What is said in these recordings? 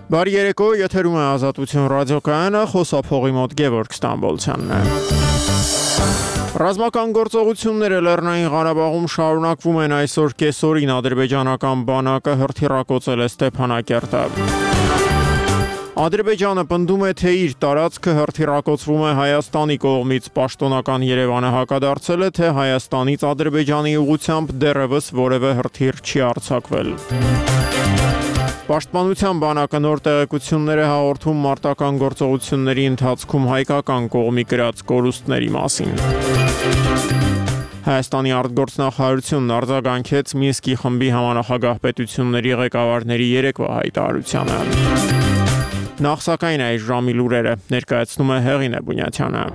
Բարի երեկո, եթերում է Ազատություն ռադիոկայանը, խոսափողի մոտ Գևորգ Ստամբոլցյանն է։ Ռազմական գործողությունները Լեռնային Ղարաբաղում շարունակվում են այսօր կեսօրին ադրբեջանական բանակը հրթիռակոծել է Ստեփանակերտը։ Ադրբեջանը պնդում է, թե իր տարածքը հրթիռակոծվում է Հայաստանի կողմից, պաշտոնական Երևանը հակադարձել է, թե Հայաստանից Ադրբեջանի ուղղությամբ դեռևս որևէ հրթիռ չի արձակվել։ Պաշտպանության բանակը նոր տեղեկություններ է հաղորդում մարտական գործողությունների ընթացքում հայկական կողմի կրած կորուստների մասին։ Հայաստանի արտգործնախարարությունն արձագանքեց Մինսկի խմբի համանախագահ պետությունների ղեկավարների երեկվա հայտարարությանը։ Նախ սակայն այս ժամի լուրերը ներկայացնում է Հեղինե Բունյաթյանը։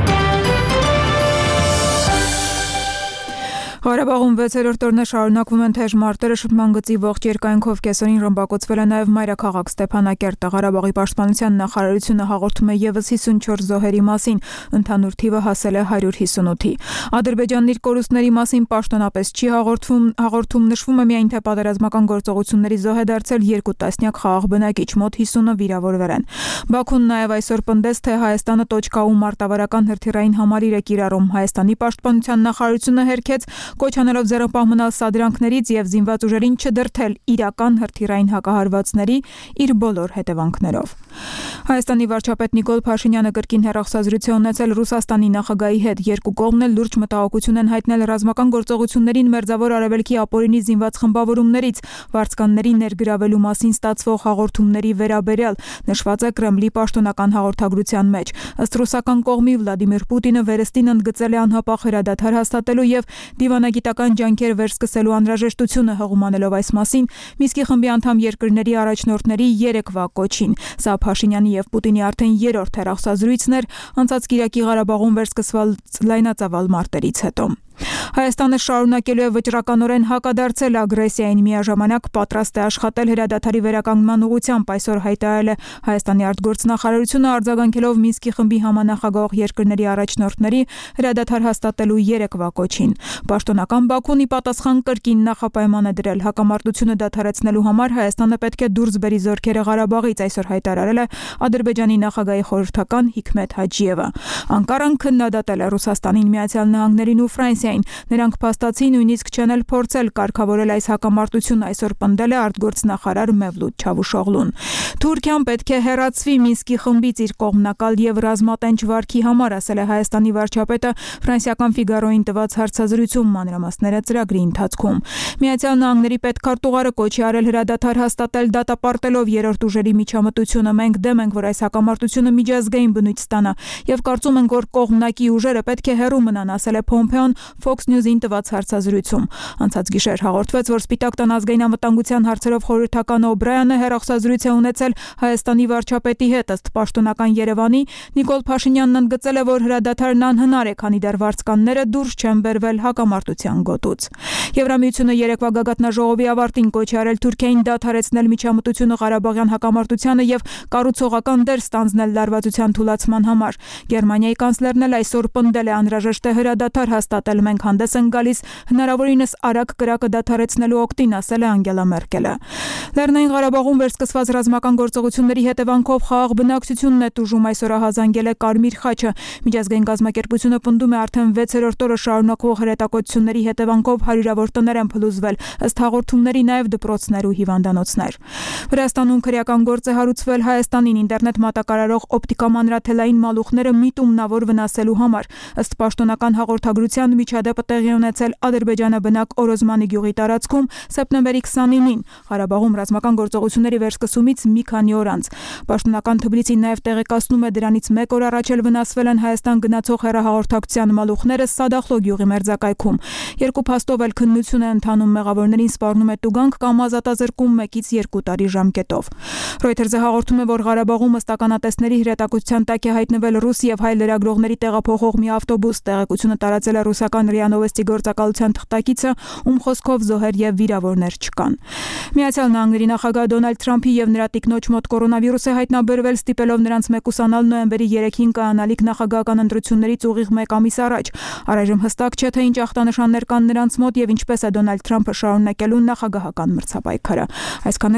Ղարաբաղում 6-րդ օրն է շարունակվում են թեժ մարտերը, շփման գծի ողջ երկայնքով կեսօրին ռմբակոծվել է նաև մայրաքաղաք Ստեփանակերտը։ Ղարաբաղի պաշտպանության նախարարությունը հաղորդում է ևս 54 զոհերի մասին, ընդհանուր թիվը հասել է 158-ի։ Ադրբեջանն իր կորուստների մասին պաշտոնապես չի հաղորդում, նշվում է միայն, թե պատերազմական գործողությունների զոհ է դարձել 2 տասնյակ խաղաղ բնակիչ, մոտ 50-ը վիրավորվել են։ Բաքուն նաև այսօր պնդեց, թե Հայաստանը տոճկաու մարտավարական հրթիռային համալիր է կիրառում։ Հայաստանի պաշտպանության նախարարությունը հերքեց, կոչ անելով ձեռնպահ մնալ սադրանքներից եւ զինված ուժերին չդրթել իրական հրթիռային հակահարվածների իր բոլոր հետևանքներով։ Հայաստանի վարչապետ Նիկոլ Փաշինյանը կրկին հեռախոսազրույց է ունեցել Ռուսաստանի նախագահի հետ։ Երկու կողմն էլ լուրջ մտահոգություն են հայտնել ռազմական գործողություններին Մերձավոր Արևելքի ապօրինի զինված խմբավորումներից վարձկանների ներգրավելու մասին ստացվող հաղորդումների վերաբերյալ, նշված է Կրեմլի պաշտոնական հաղորդագրության մեջ։ Ըստ ռուսական կողմի Վլադիմիր Պուտինը վերստին ընդգծել է անհապաղ հրադադար հաստատելու եւ դիվանագիտական ջանքեր վերսկսելու անհրաժեշտությունը, հղումանելով այս մասին Մինսկի խմբի անդամ երկրների առաջնորդների երեկվա կոչին։ Սա Փաշինյանի եւ Պուտինի արդեն երրորդ հեռախոսազրույցն էր անցած կիրակի Ղարաբաղում վերսկսված լայնածավալ մարտերից հետո։ Հայաստանը շարունակելու է վճռականորեն հակադարձել ագրեսիային, միաժամանակ պատրաստ է աշխատել հրադադարի վերականգնման ուղղությամբ, այսօր հայտարարել է Հայաստանի արտգործնախարարությունը, արձագանքելով Մինսկի խմբի համանախագահող երկրների առաջնորդների հրադադար հաստատելու երեկվա կոչին։ Պաշտոնական Բաքուն ի պատասխան կրկին նախապայման է դրել հակամարտությունը դադարեցնելու համար Հայաստանը պետք է դուրս բերի զորքերը Ղարաբաղից, այսօր հայտարարել է Ադրբեջանի նախագահի խորհրդական Հիքմեթ Հաջիևը։ Անկարան քննադատել է Ռուսաստանին, Միացյալ Նահանգներին ու Ֆրանսիային։ Նրանք փաստացի նույնիսկ չեն էլ փորձել կարգավորել այս հակամարտությունը, այսօր պնդել է արտգործնախարար Մևլութ Չավուշօղլուն։ Թուրքիան պետք է հեռացվի Մինսկի խմբից իր կողմնակալ եւ ռազմատենչ վարքի համար, ասել է Հայաստանի վարչապետը ֆրանսիական Ֆիգարոին տված հարցազրույցում, մանրամասները ծրագրի ընթացքում։ Միացյալ Նահանգների պետքարտուղարը կոչ է արել հրադադար հաստատել, դատապարտելով երրորդ ուժերի միջամտությունը։ Մենք դեմ ենք, որ այս հակամարտությունը միջազգային բնույթ ստանա եւ կարծում ենք, որ կողմնակի ուժերը պետք է հեռու մնան, ասել է Փոմփեոն Fox News-ին տված հարցազրույցում։ Անցած գիշեր հաղորդվեց, որ Սպիտակ տան ազգային անվտանգության հարցերով խորհրդական Օբրայանը հեռախոսազրույց է ունեցել Հայաստանի վարչապետի հետ։ Ըստ պաշտոնական Երևանի, Նիկոլ Փաշինյանն ընդգծել է, որ հրադադարն անհնար է, քանի դեռ վարձկանները դուրս չեն բերվել հակամարտության գոտուց։ Եվրամիությունը երեկվա գագաթնաժողովի ավարտին կոչ է արել Թուրքիային դադարեցնել միջամտությունը Ղարաբաղյան հակամարտությանը եւ կառուցողական դեր ստանձնել լարվածության թուլացման համար։ Գերմանիայի կանցլերն էլ այսօր պնդել է անհրաժեշտ է հրադադար հաստատել, մենք հանդես են գալիս հնարավորինս արագ կրակը դադարեցնելու օգտին, ասել է Անգելա Մերկելը։ Լեռնային Ղարաբաղում վերսկսված ռազմական գործողությունների հետևանքով խաղաղ բնակչությունն է տուժում, այսօր ահազանգել է Կարմիր խաչը։ Միջազգային կազմակերպությունը պնդում է արդեն 6-րդ օրը շարունակվող հրետակոծությունների հետևանքով հարյուրավոր տներ են փլուզվել, ըստ հաղորդումների նաև դպրոցներ ու հիվանդանոցներ։ Վրաստանում քրեական գործ է հարուցվել Հայաստանին ինտերնետ մատակարարող օպտիկամանրաթելային մալուխները միտումնավոր վնասելու համար։ Ըստ պաշտոնական հաղորդագրության միջադեպը տեղի ունեցել Ադրբեջանը բնակ Օրոզմանի գյուղի տարածքում սեպտեմբերի 29-ին, Ղարաբաղում ռազմական գործողությունների վերսկսումից մի քանի օր անց։ Պաշտոնական Թբիլիսին նաև տեղեկացնում է, դրանից 1 օր առաջ էլ վնասվել են Հայաստան գնացող հեռահաղորդակցության մալուխները Սադախլո գյուղի մերձակայքում։ Երկու փաստով էլ քննություն է ընթանում, մեղավորներին սպառնում է տուգանք կամ ազատազրկում 1-ից 2 տարի ժամկետով։ Reuters-ը հաղորդում է, որ Ղարաբաղում ըստ ականատեսների հրետակոծության տակ է հայտնվել ռուս եւ հայ լրագրողների տեղափոխող մի ավտոբուս։ Տեղեկությունը տարածել է ռուսական ՌԻԱ Նովոստի գործակալության թղթակիցը, ում խոսքով զոհեր եւ վիրավորներ չկան։ Միացյալ Նահանգների նախագահ Դոնալդ Թրամփի եւ նրա տիկնոջ մոտ կորոնավիրուս է հայտնաբերվել, ստիպելով նրանց մեկուսանալ նոյեմբերի 3-ին կայանալիք նախագահական ընտրություններից ուղիղ 1 ամիս առաջ։ Առայժմ հստակ չէ, թե ինչ ախտանշաններ կան նրանց մոտ եւ ինչպես է Դոնալդ Թրամփը շարունակելու նախագահական մրցապայքարը։ Այսքանը ժամի լուրը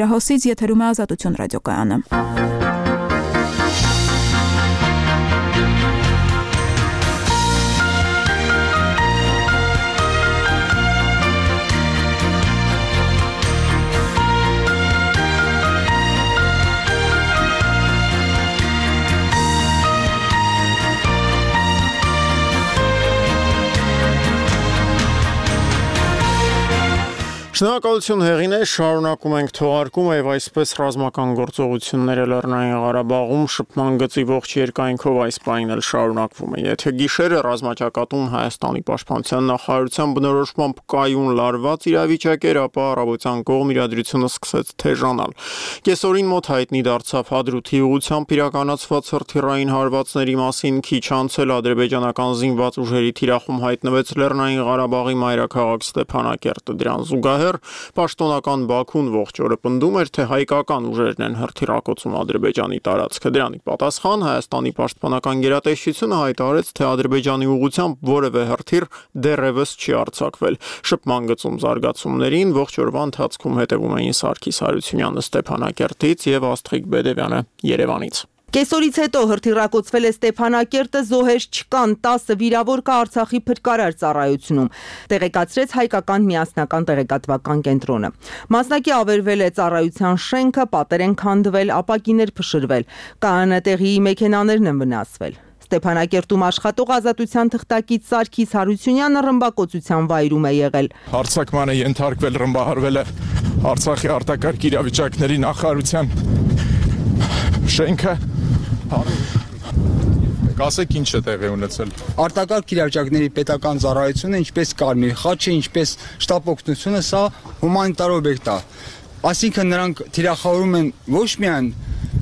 հեռախոսից եթերում է Ազատություն ռադիոկայանը։ Շնորհակալություն հեղինե, շարունակում ենք թողարկումը եւ այսպես ռազմական գործողությունները Լեռնային Ղարաբաղում շփման գծի ողջ երկայնքով այս պահին էլ շարունակվում է։ Եթե գիշերը ռազմաճակատում Հայաստանի պաշտպանության նախարարության բնորոշմամբ կայուն լարված իրավիճակ էր, ապա առավոտյան կողմ իրադրությունը սկսեց թեժանալ։ Կեսօրին մոտ հայտնի դարձավ Հադրութի ուղությամբ իրականացված հրթիռային հարվածների մասին քիչ անցել ադրբեջանական զինված ուժերի թիրախում հայտնվեց Լեռնային Ղարաբաղի մայրաքաղաք Ստեփանակերտը։ Դրան զուգահեռ պաշտոնական Բաքուն ողջ օրը պնդում էր, թե հայկական ուժերն են հրթիռակոծում Ադրբեջանի տարածքը։ Դրանի պատասխան Հայաստանի պաշտպանական գերատեսչությունը հայտարարեց, թե Ադրբեջանի ուղղությամբ որևէ հրթիռ դեռևս չի արձակվել։ Շփման գծում զարգացումներին ողջ օրվա ընթացքում հետևում էին Սարգիս Հարությունյանը Ստեփանակերտից եւ Աստղիկ Բեդևյանը Երևանից։ Կեսօրից հետո հրթիռակոծվել է Ստեփանակերտը, զոհեր չկան, 10 վիրավոր կա Արցախի փրկարար ծառայությունում, տեղեկացրեց հայկական միասնական տեղեկատվական կենտրոնը։ Մասնակի ավերվել է ծառայության շենքը, պատեր են քանդվել, ապակիներ փշրվել, ԿԱՆՏ-ի մեքենաներն են վնասվել։ Ստեփանակերտում աշխատող Ազատության թղթակից Սարգիս Հարությունյանը ռմբակոծության վայրում է եղել։ Հարձակման է ենթարկվել, ռմբահարվել է Արցախի արտակարգ իրավիճակների նախարարության շենքը։ Ասեք ինչ է տեղի ունեցել։ Արտակարգ իրավիճակների պետական ծառայությունը, ինչպես Կարմիր խաչը, ինչպես շտապ օգնությունը, սա հումանիտար օբյեկտ է։ Այսինքն նրանք թիրախավորում են ոչ միայն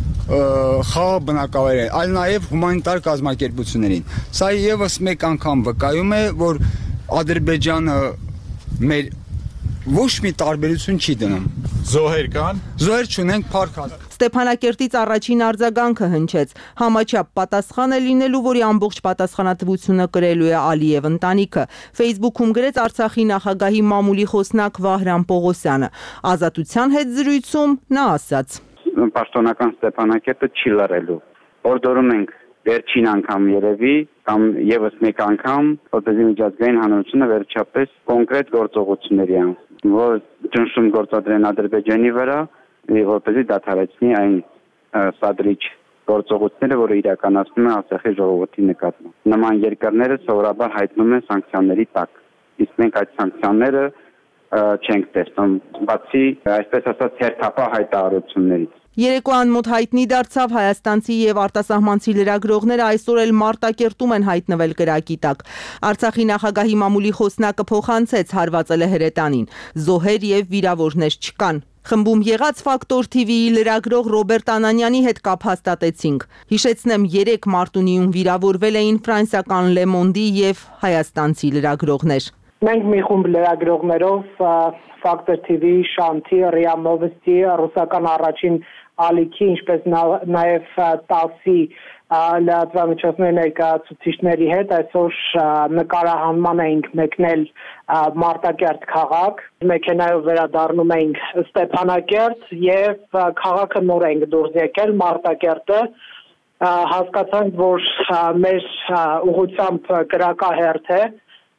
խաղաղ բնակավայրեր, այլ նաև հումանիտար կազմակերպություններին։ Սա եւս մեկ անգամ վկայում է, որ Ադրբեջանը մեր ոչ մի տարբերություն չի դնում։ Զոհեր կան։ Զոհեր չունենք, փառք Աստծո։ Ստեփանակերտից առաջին արձագանքը հնչեց։ Համաչափ պատասխան է լինելու, որի ամբողջ պատասխանատվությունը կրելու է Ալիև ընտանիքը։ Facebook-ում գրեց Արցախի նախագահի մամուլի խոսնակ Վահրամ Պողոսյանը։ Ազատության հետ զրույցում նա ասաց. Պաշտոնական Ստեփանակերտը չի լռելու։ Օրդորում ենք վերջին անգամ երևի կամ եւս մեկ անգամ, որպեսզի միջազգային հանրությունը վերջապես կոնկրետ գործողությունների անցնի, որ ճնշում գործադրեն Ադրբեջանի վրա, որպեսզի դադարեցնի այն սադրիչ գործողությունները, որը իրականացնում է Արցախի ժողովրդի նկատմամբ։ Նման երկրները սովորաբար հայտնում են սանկցիաների տակ, իսկ մենք այդ սանկցիաները չենք տեսնում, բացի այսպես ասած հերթապահ հայտարարություններից։ Երեկոյան մոտ հայտնի դարձավ հայաստանցի եւ արտասահմանցի լրագրողները այսօր էլ Մարտակերտում են հայտնվել կրակի տակ։ Արցախի նախագահի մամուլի խոսնակը փոխանցեց հարվածել է հրետանին։ Զոհեր եւ վիրավորներ չկան։ Խմբում եղած Ֆակտոր TV-ի լրագրող Ռոբերտ Անանյանի հետ կապ հաստատեցինք։ Հիշեցնեմ, 3 մարտունիում վիրավորվել էին ֆրանսիական Le Monde-ի եւ հայաստանցի լրագրողներ։ Մենք մի խումբ լրագրողներով Ֆակտոր TV-ի Շանթի, Ռիա Նովոստի, ռուսական առաջին ալիքի, ինչպես նաև 10-ի լրատվամիջոցների ներկայացուցիչների հետ այսօր նկարահանման էինք մեկնել Մարտակերտ քաղաք, մեքենայով վերադառնում էինք Ստեփանակերտ եւ քաղաքը նոր ենք դուրս եկել Մարտակերտը, հասկացանք, որ մեր ուղղությամբ կրակահերթ է,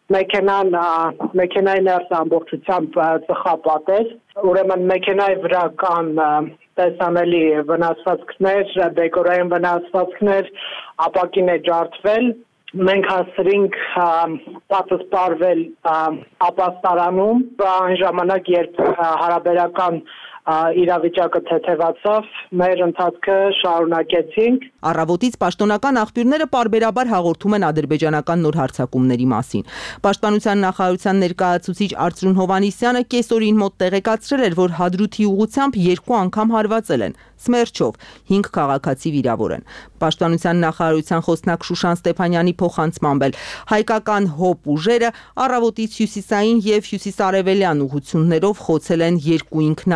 մեքենայի ներս ամբողջությամբ ծխապատ էր, ուրեմն մեքենայի վրա կան տեսանելի վնասվածքներ, դեկորային վնասվածքներ, ապակին է ջարդվել, մենք հասրինք պատասպարվել ապաստարանում, այն ժամանակ, երբ հարաբերական իրավիճակը թեթևացավ, մեր ընթացքը շարունակեցինք։ Առավոտից պաշտոնական աղբյուրները պարբերաբար հաղորդում են ադրբեջանական նոր հարձակումների մասին։ Պաշտպանության նախարարության ներկայացուցիչ Արծրուն Հովհաննիսյանը կեսօրին մոտ տեղեկացրել էր, որ Հադրութի ուղղությամբ 2 անգամ հարվածել են։ Սմերչով 5 քաղաքացի վիրավոր են։ Պաշտպանության նախարարության խոսնակ Շուշան Ստեփանյանի փոխանցմամբ հայկական ՀՕՊ ուժերը առավոտից հյուսիսային եւ հյուսիսարևելյան ուղղություններով խոցել են 2 ինքնաթիռ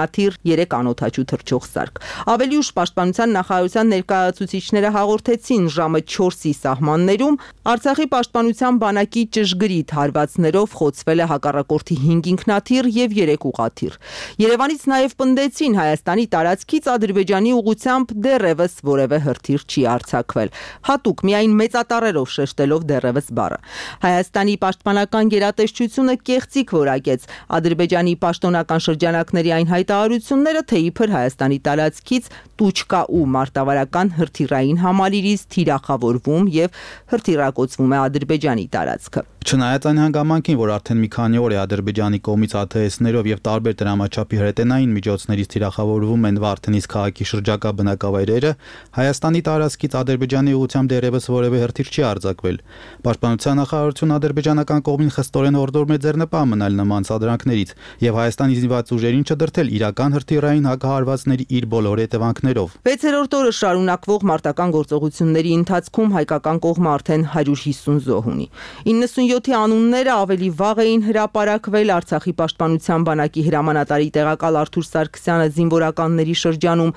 3 անօդաչու թռչող սարք։ Ավելի ուշ Պաշտպանության նախարարության ներկայացուցիչները հաղորդեցին ժամը 4-ի սահմաններում Արցախի պաշտպանության բանակի ճշգրիտ հարվածներով խոցվել է հակառակորդի 5 ինքնաթիռ եւ 3 ուղղաթիռ։ Երևանից նաեւ պնդեցին Հայաստանի տարածքից Ադրբեջանի ուղությամբ դեռևս որևէ հրթիռ չի արձակվել։ Հատուկ միայն մեծատառերով շեշտելով դեռևս բառը։ Հայաստանի պաշտպանական գերատեսչությունը կեղծիք որակեց Ադրբեջանի պաշտոնական շրջանակների այն հայտարարությունները, թե իբր Հայաստանի տարածքից Տուչկա ու մարտավարական հրթիռային համալիրից թիրախավորվում եւ հրթիռակոծվում է Ադրբեջանի տարածքը։ Չնայած այն հանգամանքին, որ արդեն մի քանի օր է Ադրբեջանի կողմից ԱԹՍ-ներով եւ տարբեր դրամաչափի հրետանային միջոցներից թիրախավորվում են Վարդենիս քաղաքի շրջակա բնակավայրերը, Հայաստանի տարածքից Ադրբեջանի ուղղությամբ դեռևս որևէ հրթիռ չի արձակվել։ Պաշտպանության նախարարությունը ադրբեջանական կողմին խստորեն հորդորում է ձեռնպահ մնալ նման սադրանքներից եւ Հայաստանի զինված ուժերին չդրթել իրական հրթիռային հակահարվածների իր բոլոր հետևանքներով։ 6-րդ օրը շարունակվող մարտական գործողությունների ընթացքում հայկական կողմը արդեն 150 զոհ ունի։ 97-ի անունները ավելի վաղ էին հրապարակվել Արցախի պաշտպանության բանակի հրամանատարի տեղակալ Արթուր Սարգսյանը զինվորականների շրջանում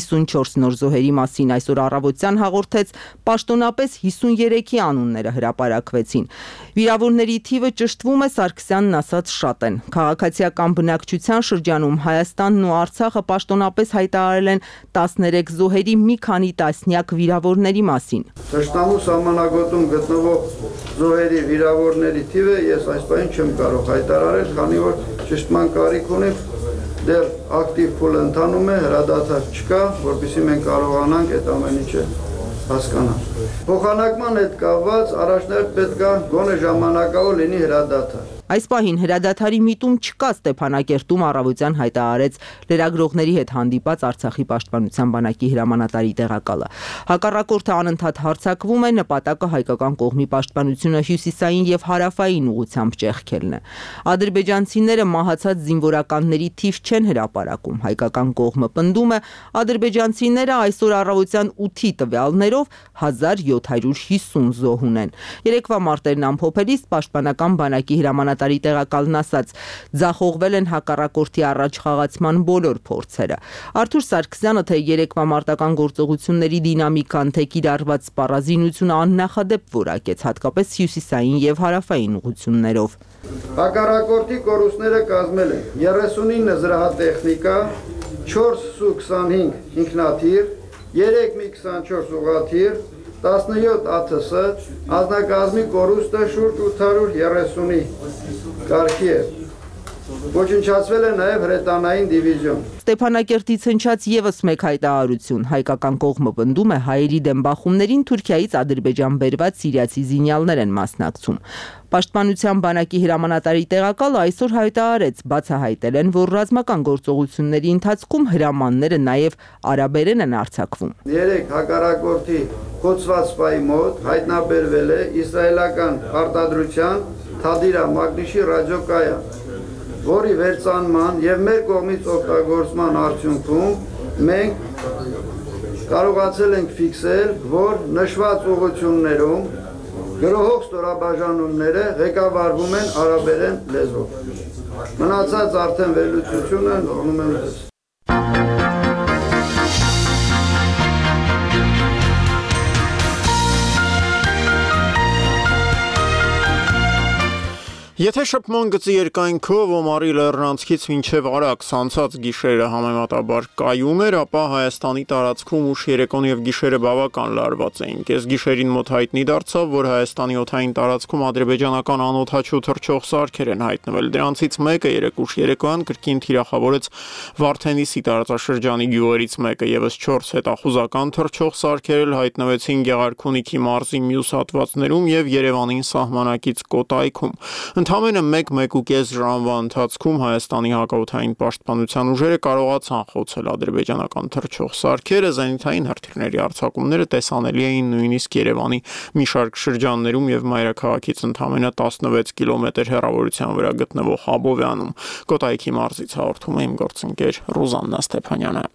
54 նոր զոհերի մասին այսօր առավոտյան հաղորդեց, պաշտոնապես 53-ի անունները հրապարակվեցին։ Վիրավորների թիվը ճշտվում է, Սարգսյանն ասաց, շատ են։ Քաղաքացիական բնակչության շրջանում Հայաստանն ու Արցախը պաշտոնապես հայտարարել են 13 զոհերի մի քանի տասնյակ վիրավորների մասին։ Թշնամու սահմանագոտում գտնվող զոհերի վիրավորների թիվը ես այս պահին չեմ կարող հայտարարել, քանի որ ճշտման կարիք ունի, դեռ ակտիվ փուլ ընթանում է, հրադադար չկա, որպեսզի մենք կարողանանք այդ ամեն ինչը հասկանալ։ Փոխանակման հետ կապված առաջնահերթ պետք է գոնե ժամանակավոր լինի հրադադար։ Այս պահին հրադադարի միտում չկա Ստեփանակերտում առավոտյան հայտարարեց լրագրողների հետ հանդիպած Արցախի պաշտպանության բանակի հրամանատարի տեղակալը։ Հակառակորդը անընդհատ հարձակվում է, նպատակը հայկական կողմի պաշտպանությունը հյուսիսային եւ հարավային ուղությամբ ճեղքելն է։ Ադրբեջանցիները մահացած զինվորականների թիվ չեն հրապարակում։ Հայկական կողմը պնդում է, ադրբեջանցիները այսօր առավոտյան 8-ի տվյալներով 1750 զոհ ունեն։ Երեկվա մարտերն ամփոփելիս պաշտպանական բանակի հրամանատարի տեղակալն ասաց, ձախողվել են հակառակորդի առաջ խաղացման բոլոր փորձերը։ Արթուր Սարգսյանը թե երեկվա մարտական գործողությունների դինամիկան, թե կիրառված սպառազինությունը աննախադեպ որակեց, հատկապես հյուսիսային եւ հարավային ուղություններով։ Հակառակորդի կորուստները կազմել են 39 զրահատեխնիկա, 4 Su-25 ինքնաթիռ, 3 Mi-24 ուղղաթիռ, 17 ԱԹՍ, ազնագազմի կորուստը շուրջ 830-ի կարգի է։ Ոչնչացվել է նաև հրետանային դիվիզիոն։ Ստեփանակերտից հնչած եւս մեկ հայտարարություն։ Հայկական կողմը պնդում է հայերի դեմ բախումներին Թուրքիայից Ադրբեջան բերված սիրիացի զինյալներ են մասնակցում։ Պաշտպանության բանակի հրամանատարի տեղակալը այսօր հայտարարեց, բացահայտել են, որ ռազմական գործողությունների ընթացքում հրամանները նաև արաբերեն են արձակվում։ 3 հակառակորդի խոցված սպայի մոտ հայտնաբերվել է իսրայելական արտադրության Թադիրա Մագնիշի ռադիոկայան, որի վերծանման եւ մեր կողմից օգտագործման արդյունքում մենք կարողացել ենք ֆիքսել, որ նշված ուղղություններում գրոհող ստորաբաժանումները ղեկավարվում են արաբերեն լեզվով։ Մնացած արդեն վերլուծությունը նորմում են դες։ Եթե շփման գծի երկայնքով Օմարի լեռնանցքից մինչև Արաքս անցած գիշերը համեմատաբար կայուն էր, ապա Հայաստանի տարածքում ուշ երեկոն եւ գիշերը բավական լարված էին։ Կես գիշերին մոտ հայտնի դարձավ, որ Հայաստանի օդային տարածքում ադրբեջանական անօդաչու թռչող սարքեր են հայտնվել։ Դրանցից մեկը երեկուշ երեկոյան կրկին թիրախավորեց Վարդենիսի տարածաշրջանի գյուղերից մեկը, եւս 4 հետախուզական թռչող սարքեր էլ հայտնվեցին Գեղարքունիքի մարզի մյուս հատվածներում եւ Երևանին սահմանակից Կոտայքում։ Ընդամենը 1-1.5 ժամվա ընթացքում Հայաստանի հակաօդային պաշտպանության ուժերը կարողացան խոցել ադրբեջանական թռչող սարքերը, զենիթային հրթիռների արձակումները տեսանելի էին նույնիսկ Երևանի մի շարք շրջաններում եւ մայրաքաղաքից ընդամենը 16 կիլոմետր հեռավորության վրա գտնվող Աբովյանում։ Կոտայքի մարզից հաղորդում է իմ գործընկեր Ռուզաննա Ստեփանյանը։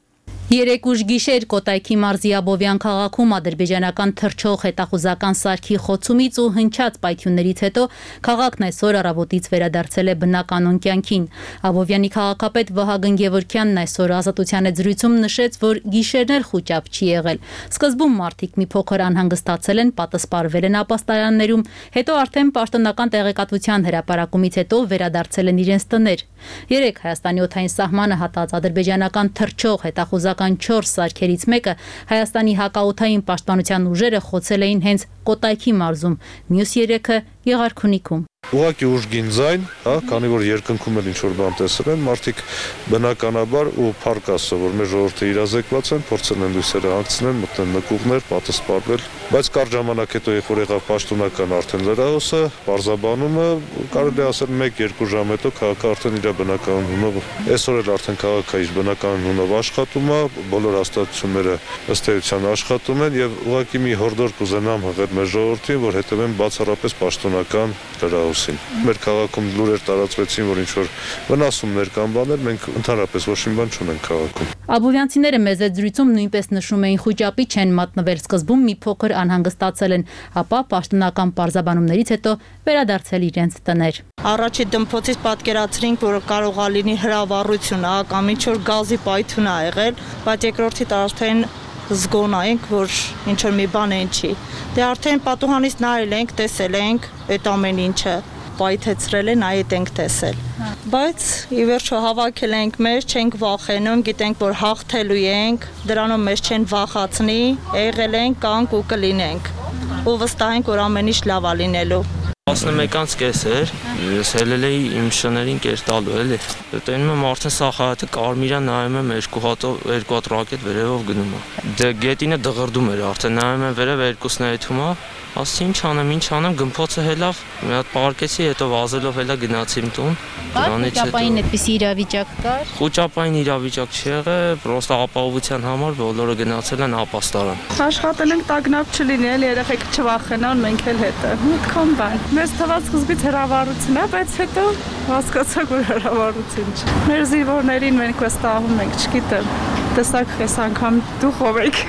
Երեկ ուշ գիշեր Կոտայքի մարզի Աբովյան քաղաքում ադրբեջանական թռչող հետախուզական սարքի խոցումից ու հնչած պայթյուններից հետո քաղաքն այսօր առավոտից վերադարձել է բնականոն կյանքին։ Աբովյանի քաղաքապետ Վահագն Գևորգյանն այսօր Ազատության հետ զրույցում նշեց, որ գիշերներ խուճապ չի եղել։ Սկզբում մարդիկ մի փոքր անհանգստացել են, պատասպարվել են ապաստարաններում, հետո արդեն պաշտոնական տեղեկատվության հրապարակումից հետո վերադարձել են իրենց տներ։ Երեկ Հայաստանի օդային սահմանը հատած ադրբեջանական թռչող հետախուզական 4 սարքերից մեկը Հայաստանի հակաօդային պաշտպանության ուժերը խոցել էին հենց Կոտայքի մարզում, մյուս 3-ը Եղարքունիքում։ Ուղղակի ուժգին ձայն, քանի որ երկնքում էլ ինչ-որ բան տեսել են, մարդիկ բնականաբար ու փառք Աստծո, որ մեր ժողովուրդը իրազեկված են, փորձել են լույսերը հանգցնել, մտնել նկուղներ, պատասպարվել, բայց կարճ ժամանակ հետո երբ որ եղավ պաշտոնական արդեն լրահոսը, պարզաբանումը, կարելի ասել 1-2 ժամ հետո քաղաքը արդեն իր բնական հունով, այսօր էլ արդեն քաղաքը իր բնական հունով աշխատում է, բոլոր հաստատությունները ըստ էության աշխատում են եւ ուղղակի մի հորդոր կուզենամ հղել մեր ժողովրդին, որ հետևեն բացառապես պաշտոնական լրահոսին։ Մեր քաղաքում լուրեր տարածվեցին, որ ինչ-որ վնասումներ կան բաներ, մենք ընդհանրապես ոչ մի բան չունենք քաղաքում։ Աբովյանցիները մեծ զրույցում նույնպես նշում էին խուճապի չեն մատնվել, սկզբում մի փոքր անհանգստացել են, ապա պաշտոնական պարզաբանումներից հետո վերադարձել իրենց տներ։ Առաջի դմփոցից պատկերացրինք, որ կարող է լինի հրավառություն, կամ ինչ-որ գազի պայթյուն ա եղել, բայց երկրորդից արդեն զգոնայինք, որ ինչ-որ մի բան են չի։ Դե արդեն պատուհանից նայել ենք, տեսել ենք այդ ամեն ինչը, պայթեցրել են, այդ ենք տեսել։ Բայց ի վերջո հավաքել ենք մեզ, չենք վախենում, գիտենք, որ հաղթելու ենք, դրանով մեզ չեն վախացնի, եղել ենք, կանք ու կլինենք։ Ու վստահ ենք, որ ամեն ինչ լավ է լինելու։ 11-ից կես էր, ես հելել էի իմ շներին կերտալու էլի։ Տենում եմ արդեն սախայատը կարմիրա նայում եմ երկու հատ ռակետ վերևով գնում է։ Դե գետինը դղրդում էր արդեն նայում եմ վերև երկուսն այդում է։ Ասի ինչ անեմ, գմփոցը հելավ, մի հատ պարկեցի, հետո վազելով հելա գնացի իմ տուն։ Խուճապային այդպիսի իրավիճակ կար։ Խուճապային իրավիճակ չի եղել, պրոստը ապահովության համար բոլորը գնացել են ապաստարան։ Աշխատել ենք տագնապ չլինել, երեխեք չվախենան, մենք էլ հետը։ Մտքոն բան։ Մեզ թվաց սկզբից հրավառություն է, բայց հետո հասկացանք, որ հրավառություն չէ։ Մեր զինվորներին մենք վստահում ենք, չգիտեմ։ Տեսակ այս անգամ դուխ ով եք։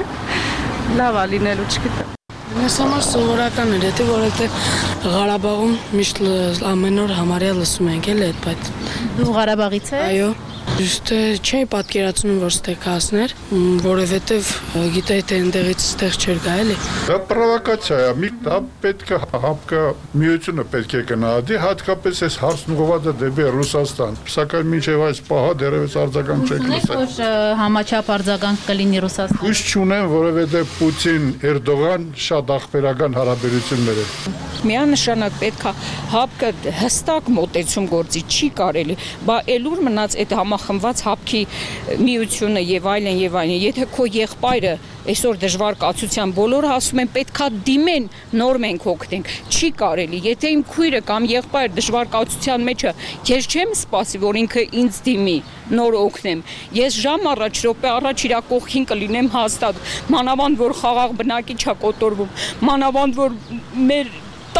Լավ է լինելու, չգիտեմ։ Մեզ համար սովորական էր, որովհետև Ղարաբաղում միշտ ամեն օր համարյա լսում ենք էլ այդ, բայց Դու Ղարաբաղից ես։ Այո։ Juste չէի պատկերացնում, որ ստեղ հասներ, որովհետև գիտեի թե այնտեղից ստեղ չէր գա էլի։ Դա պրովոկացիա է, միգտա պետք է հապկա միությունը պետք է գնահատի, հատկապես այս հարցն ուղղված է դեպի Ռուսաստան։ Սակայն մինչև այս պահը դեռևս արձագանք չեք լսել։ Որ համաչափ արձագանք կլինի Ռուսաստան։ Հույս չունեմ, որովհետև Պուտին-Էրդողան շատ ախպերական հարաբերություններ են։ Միանշանակ պետք է հապկը հստակ մոտեցում գործի, չի կարելի, բա էլուր մնաց այդ համախմբված հապկի միությունը եւ այլն եւ այլն։ Եթե քո եղբայրը այսօր դժվար կացության բոլորը ասում են պետքա դիմեն, նոր մենք օգնենք, չի կարելի։ Եթե իմ քույրը կամ եղբայրը դժվար կացության մեջ է, ես չեմ սպասի, որ ինքը ինձ դիմի, նոր օգնեմ։ Ես ժամ առաջ, րոպե առաջ իր կողքին կլինեմ հաստատ, մանավանդ որ խաղաղ բնակիչ է կոտորվում, մանավանդ որ մեր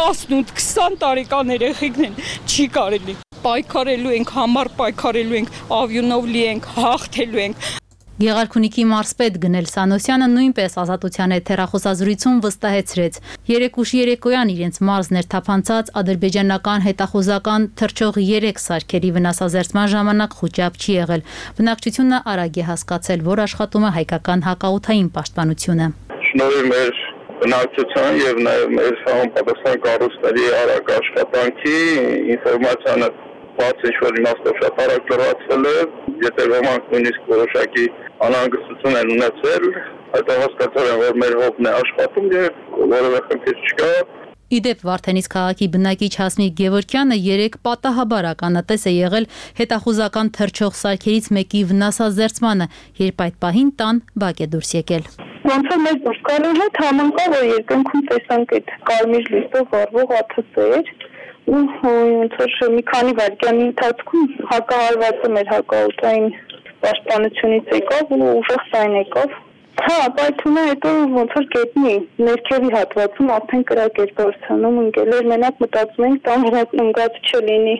18-20 տարեկան երեխեքն են, չի կարելի։ Պայքարելու ենք, համար պայքարելու ենք, ավյունով լի ենք, հաղթելու ենք։ Եղարքունիքի մարզպետ Գնել Սանոսյանը նույնպես Ազատության հետ հեռախոսազրույցում վստահեցրեց. երեկ ուշ երեկոյան իրենց մարզներ թափանցած ադրբեջանական հետախուզական թռչող 3 սարքերի վնասազերծման ժամանակ խուճապ չի եղել։ Բնակչությունը արագ է հասկացել, որ աշխատում է հայկական հակաօդային պաշտպանությունը։ Շնորհիվ մեր բնակչության եւ նաեւ մեր համապատասխան կառույցների արագ աշխատանքի ինֆորմացիանը բաց ինչ-որ իմաստով շատ արագ լրացվել է, եթե ոմանք նույնիսկ որոշակի անհանգստություն են ունեցել, հետո հասկացել են, որ մեր հողն է աշխատում եւ որևէ խնդիր չկա։ Իդեպ Վարդենից քաղաքի բնակիչ Հասմիկ Գևորգյանը երեկ պատահաբար ականատես է եղել հետախուզական թռչող սարքերից մեկի վնասազերծմանը, երբ այդ պահին տան բակ է դուրս եկել։ Ոնց որ մեզ դուրս գալու հետ համընկավ, որ երկնքում տեսանք այդ կարմիր լույսով վառվող ԱԹՍ-եր ու ոնց որ մի քանի վայրկյանի ընթացքում հակահարվածը մեր հակաօդային պաշտպանությունից եկավ ու ուժեղ сайн եկավ։ Հա, պայթունը հետո ոնց որ գետնի ներքևի հատվածում արդեն կրակ էր բարձրանում ընկել էր, մենակ մտածում ենք տան վրա ընկած չլինի։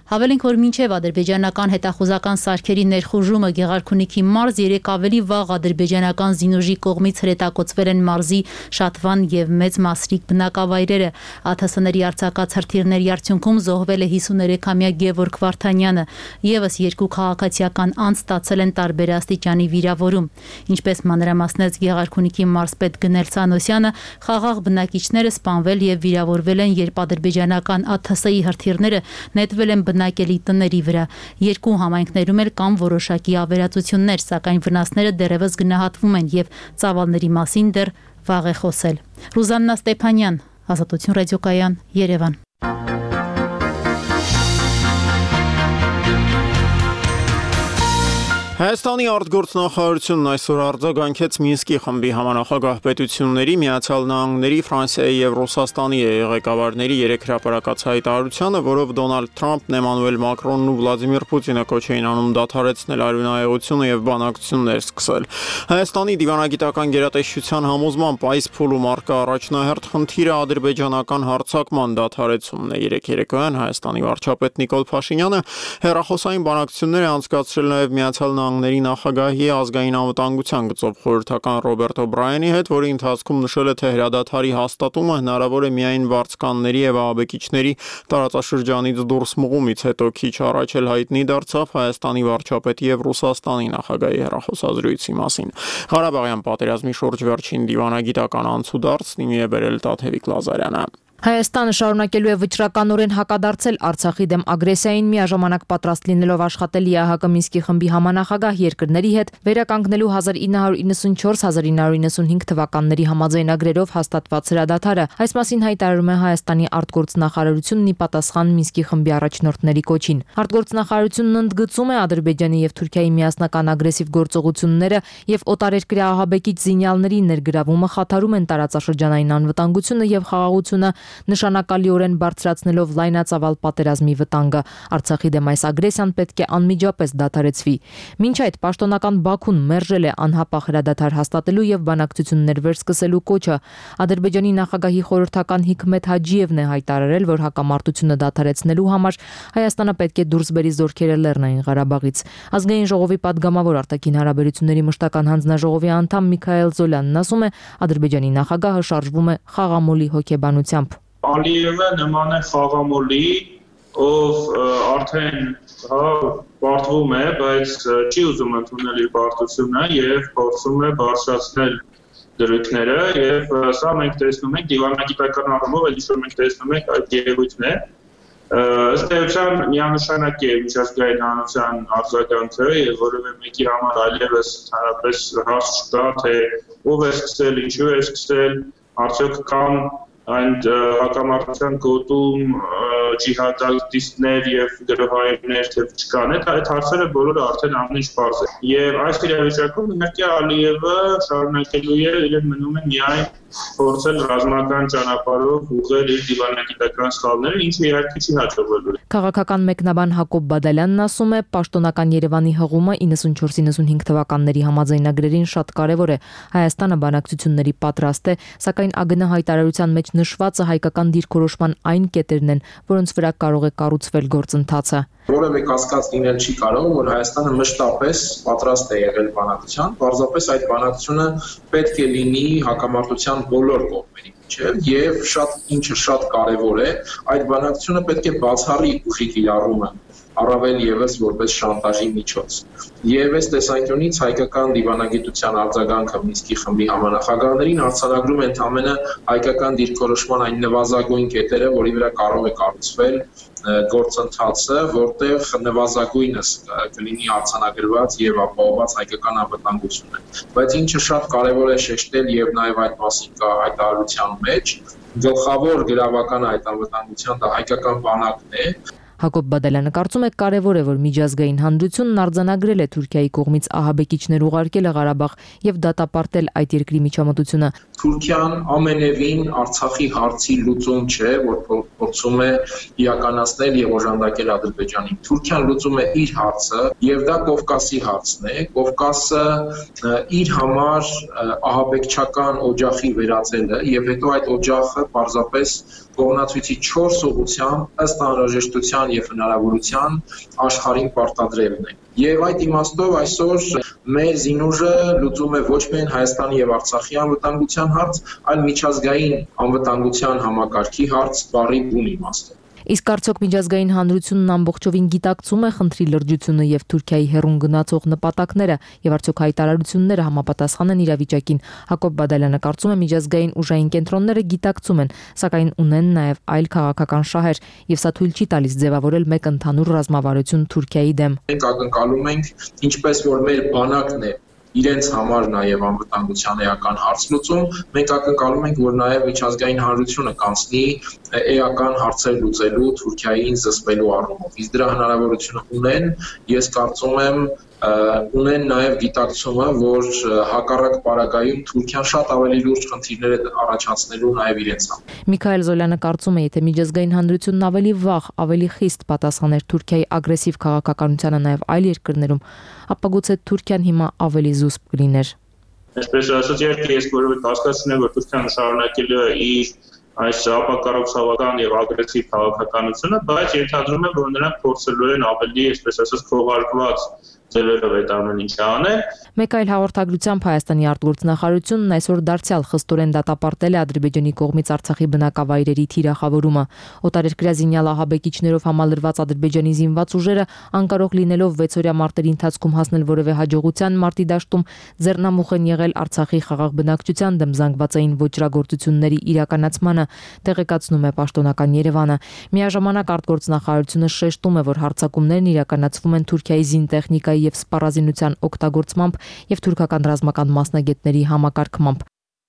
Հավելենք, որ մինչև ադրբեջանական հետախուզական սարքերի ներխուժումը Գեղարքունիքի մարզ 3 ավելի վաղ ադրբեջանական զինուժի կողմից հրետակոծվել են մարզի Շատվան եւ Մեծ Մասրիկ բնակավայրերը։ ԱԹՍ-ների արձակած հրթիռների արդյունքում զոհվել է 53-ամյա Գևորգ Վարդանյանը։ Եվս 2 քաղաքացիական անձ ստացել են տարբեր աստիճանի վիրավորում։ Ինչպես մանրամասնեց Գեղարքունիքի մարզպետ Գնել Սանոսյանը, խաղաղ բնակիչները սպանվել եւ վիրավորվել են, երբ ադրբեջանական ԱԹՍ-ի հրթիռները նետվել են բնակելի տների վրա։ 2 համայնքներում էլ կան որոշակի ավերածություններ, սակայն վնասները դեռևս գնահատվում են եւ ծավալների մասին դեռ վաղ է խոսել։ Ռուզաննա Ստեփանյան, Ազատություն ռադիոկայան, Երևան։ Հայաստանի արտգործնախարարությունն այսօր արձագանքեց Մինսկի խմբի համանախագահ պետությունների, Միացյալ Նահանգների, Ֆրանսիայի եւ Ռուսաստանի ղեկավարների 3 հրապարակած հայտարարությանը, որով Դոնալդ Թրամփն, Էմանուել Մակրոնն ու Վլադիմիր Պուտինը կոչ էին անում դադարեցնել արյունահեղությունը եւ բանակցություններ սկսել։ Հայաստանի դիվանագիտական գերատեսչության համոզմամբ այս փուլում առկա առաջնահերթ խնդիրը ադրբեջանական հարձակման դադարեցումն է։ Երեկոյան Հայաստանի վարչապետ Նիկոլ Փաշինյանը հեռախոսային բանակցություններ է անցկացրել նաեւ Միացյալ Նահանգների նախագահի ազգային անվտանգության գծով խորհրդական Ռոբերտ Օբրայանի հետ, որի ընթացքում նշել է, թե հրադադարի հաստատումը հնարավոր է միայն վարձկանների եւ ահաբեկիչների տարածաշրջանից դուրս մղումից հետո։ Քիչ առաջ էլ հայտնի դարձավ Հայաստանի վարչապետի եւ Ռուսաստանի նախագահի հեռախոսազրույցի մասին։ Ղարաբաղյան պատերազմի շուրջ վերջին դիվանագիտական անցուդարձ նիմի է բերել Տաթևիկ Լազարյանը։ Հայաստանը շարունակելու է վճռականորեն հակադարձել Արցախի դեմ ագրեսիային, միաժամանակ պատրաստ լինելով աշխատել ԵԱՀԿ Մինսկի խմբի համանախագահ երկրների հետ վերականգնելու 1994-1995 թվականների համաձայնագրերով հաստատված հրադադարը։ Այս մասին հայտարարում է Հայաստանի արտգործնախարարությունն ի պատասխան Մինսկի խմբի առաջնորդների կոչին։ Արտգործնախարարությունն ընդգծում է Ադրբեջանի եւ Թուրքիայի միասնական ագրեսիվ գործողությունները եւ օտարերկրյա ահաբեկիչ զինյալների ներգրավումը խաթարում են տարածաշրջանային անվտանգությունը եւ խաղաղությունը, նշանակալիորեն բարձրացնելով լայնածավալ պատերազմի վտանգը։ Արցախի դեմ այս ագրեսիան պետք է անմիջապես դադարեցվի։ Մինչ այդ պաշտոնական Բաքուն մերժել է անհապաղ հրադադար հաստատելու եւ բանակցություններ վերսկսելու կոչը։ Ադրբեջանի նախագահի խորհրդական Հիկմետ Հաջիևն է հայտարարել, որ հակամարտությունը դադարեցնելու համար Հայաստանը պետք է դուրս բերի զորքերը Լեռնային Ղարաբաղից։ Ազգային ժողովի падգամավոր արտաքին հարաբերությունների մշտական հանձնաժողովի անդամ Միքայել Զոլյանն ասում է, Ադրբեջանի նախագահը շարժվում է խաղամոլի հոգեբանությամբ։ Ալիևը նման է խաղամոլի, ով արդեն բարդվում է, բայց չի ուզում ընդունել իր բարդությունը եւ փորձում է բարձրացնել դրույթները եւ սա մենք տեսնում ենք դիվանագիտական առումով, այլ ինչ-որ մենք տեսնում ենք այդ երևույթն է։ Ըստ էության միանշանակ է միջազգային հանրության արձագանքը եւ որևէ մեկի համար այլևս հարաբերս հարց չկա, թե ով է սկսել, ինչու է սկսել, արդյոք կան այն հակամարտության գոտում ջիհադիստներ եւ գրոհայերներ թե չկան, այդ հարցերը բոլորը արդեն ամենից պարզ է։ Եվ այս իրավիճակում իհարկե Ալիևը շարունակելու է, իրեն մնում է միայն փորձել ռազմական ճանապարհով ուղղել իր դիվանագիտական սխալները, ինչը իհարկե չի հաջողվելու։ Քաղաքական մեկնաբան Հակոբ Բադալյանն ասում է, պաշտոնական Երևանի հղումը 94-95 թվականների համաձայնագրերին շատ կարևոր է։ Հայաստանը բանակցությունների պատրաստ է, սակայն ԱԳՆ հայտարարության մեջ նշվածը հայկական դիրքորոշման այն կետերն են, որոնց վրա կարող է կառուցվել գործընթացը։ Որևէ կասկած լինել չի կարող, որ Հայաստանը մշտապես պատրաստ է եղել բանակցության, պարզապես այդ բանակցությունը պետք է լինի հակամարտության բոլոր կողմերի միջև եւ ինչը շատ կարեւոր է, այդ բանակցությունը պետք է բացառի ուղի կիրառումը, առավել եւս որպես շանտաժի միջոց։ Եվ այս տեսանկյունից հայկական դիվանագիտության արձագանքը Մինսկի խմբի համանախագահներին արձանագրում է ընդամենը հայկական դիրքորոշման այն նվազագույն կետերը, որի վրա կարող է կառուցվել գործընթացը, որտեղ նվազագույնս կլինի արձանագրված եւ ապահովված հայկական անվտանգությունը։ Բայց ինչը շատ կարեւոր է շեշտել եւ նաեւ այդ մասին կա հայտարարության մեջ, գլխավոր գրավական այդ անվտանգության դա հայկական բանակն է։ Հակոբ Բադալյանը կարծում է կարևոր է, որ միջազգային հանրությունն արձանագրել է Թուրքիայի կողմից ահաբեկիչներ ուղարկելը Ղարաբաղ եւ դատապարտել այդ երկրի միջամտությունը։ Թուրքիան ամենևին Արցախի հարցի լուծում չէ, որ փորձում է իրականացնել եւ օժանդակել Ադրբեջանին։ Թուրքիան լուծում է իր հարցը եւ դա Կովկասի հարցն է։ Կովկասը իր համար ահաբեկչական օջախի վերածելը եւ հետո այդ օջախը պարզապես կողմնացույցի 4 ուղղությամբ ըստ անհրաժեշտության եւ հնարավորության աշխարհին պարտադրելն է։ Եվ այդ իմաստով այսօր մեր զինուժը լուծում է ոչ միայն Հայաստանի եւ Արցախի անվտանգության հարց, այլ միջազգային անվտանգության համակարգի հարց բառի բուն իմաստով։ Իսկ արդյոք միջազգային հանրությունն ամբողջովին գիտակցում է խնդրի լրջությունը եւ Թուրքիայի հեռուն գնացող նպատակները եւ արդյոք հայտարարությունները համապատասխան են իրավիճակին։ Հակոբ Բադալյանը կարծում է միջազգային ուժային կենտրոնները գիտակցում են, սակայն ունեն նաեւ այլ քաղաքական շահեր եւ սա թույլ չի տալիս ձևավորել մեկ ընդհանուր ռազմավարություն Թուրքիայի դեմ։ Մենք ակնկալում ենք, ինչպես որ մեր բանակն է իրենց համար նաև անվտանգության էական հարց լուծում, մենք ակնկալում ենք, որ նաև միջազգային հանրությունը կանցնի էական հարցեր լուծելու Թուրքիային զսպելու առումով։ Իսկ դրա հնարավորությունը ունեն, ես կարծում եմ, ունեն նաև գիտակցումը, որ հակառակ պարագայում Թուրքիան շատ ավելի լուրջ խնդիրներ է առաջացնելու նաև իրենց համար։ Միքայել Զոլյանը կարծում է, եթե միջազգային հանրությունն ավելի վաղ, ավելի խիստ պատասխաներ Թուրքիայի ագրեսիվ քաղաքականությանը նաև այլ երկրներում, ապա գուցե Թուրքիան հիմա ավելի զուսպ կլիներ։ Այսպես ասած, երկրի ես որովհետեւ հասկացնում եմ, որ Թուրքիան շարունակել է իր այս ապակառուցողական եւ ագրեսիվ քաղաքականությունը, բայց ենթադրում եմ, որ նրանք փորձելու են ավելի, այսպես ասած, քողարկված ձևերով այդ ամեն ինչը անել։ Մեկ այլ հաղորդագրությամբ Հայաստանի արտգործնախարարությունն այսօր դարձյալ խստորեն դատապարտել է Ադրբեջանի կողմից Արցախի բնակավայրերի թիրախավորումը։ Օտարերկրյա զինյալ ահաբեկիչներով համալրված Ադրբեջանի զինված ուժերը անկարող լինելով 6-օրյա մարտերի ընթացքում հասնել որևէ հաջողության մարտի դաշտում ձեռնամուխ են եղել Արցախի խաղաղ բնակչության դեմ զանգվածային ոճրագործությունների իրականացմանը, տեղեկացնում է պաշտոնական Երևանը։ Միաժամանակ արտգործնախարարությունը շեշտում է, որ հարձակումներն իրականացվում են Թուրքիայի զինտեխնիկայի եւ սպառազինության օգտագործմամբ եւ թուրքական ռազմական մասնագետների համակարգմամբ։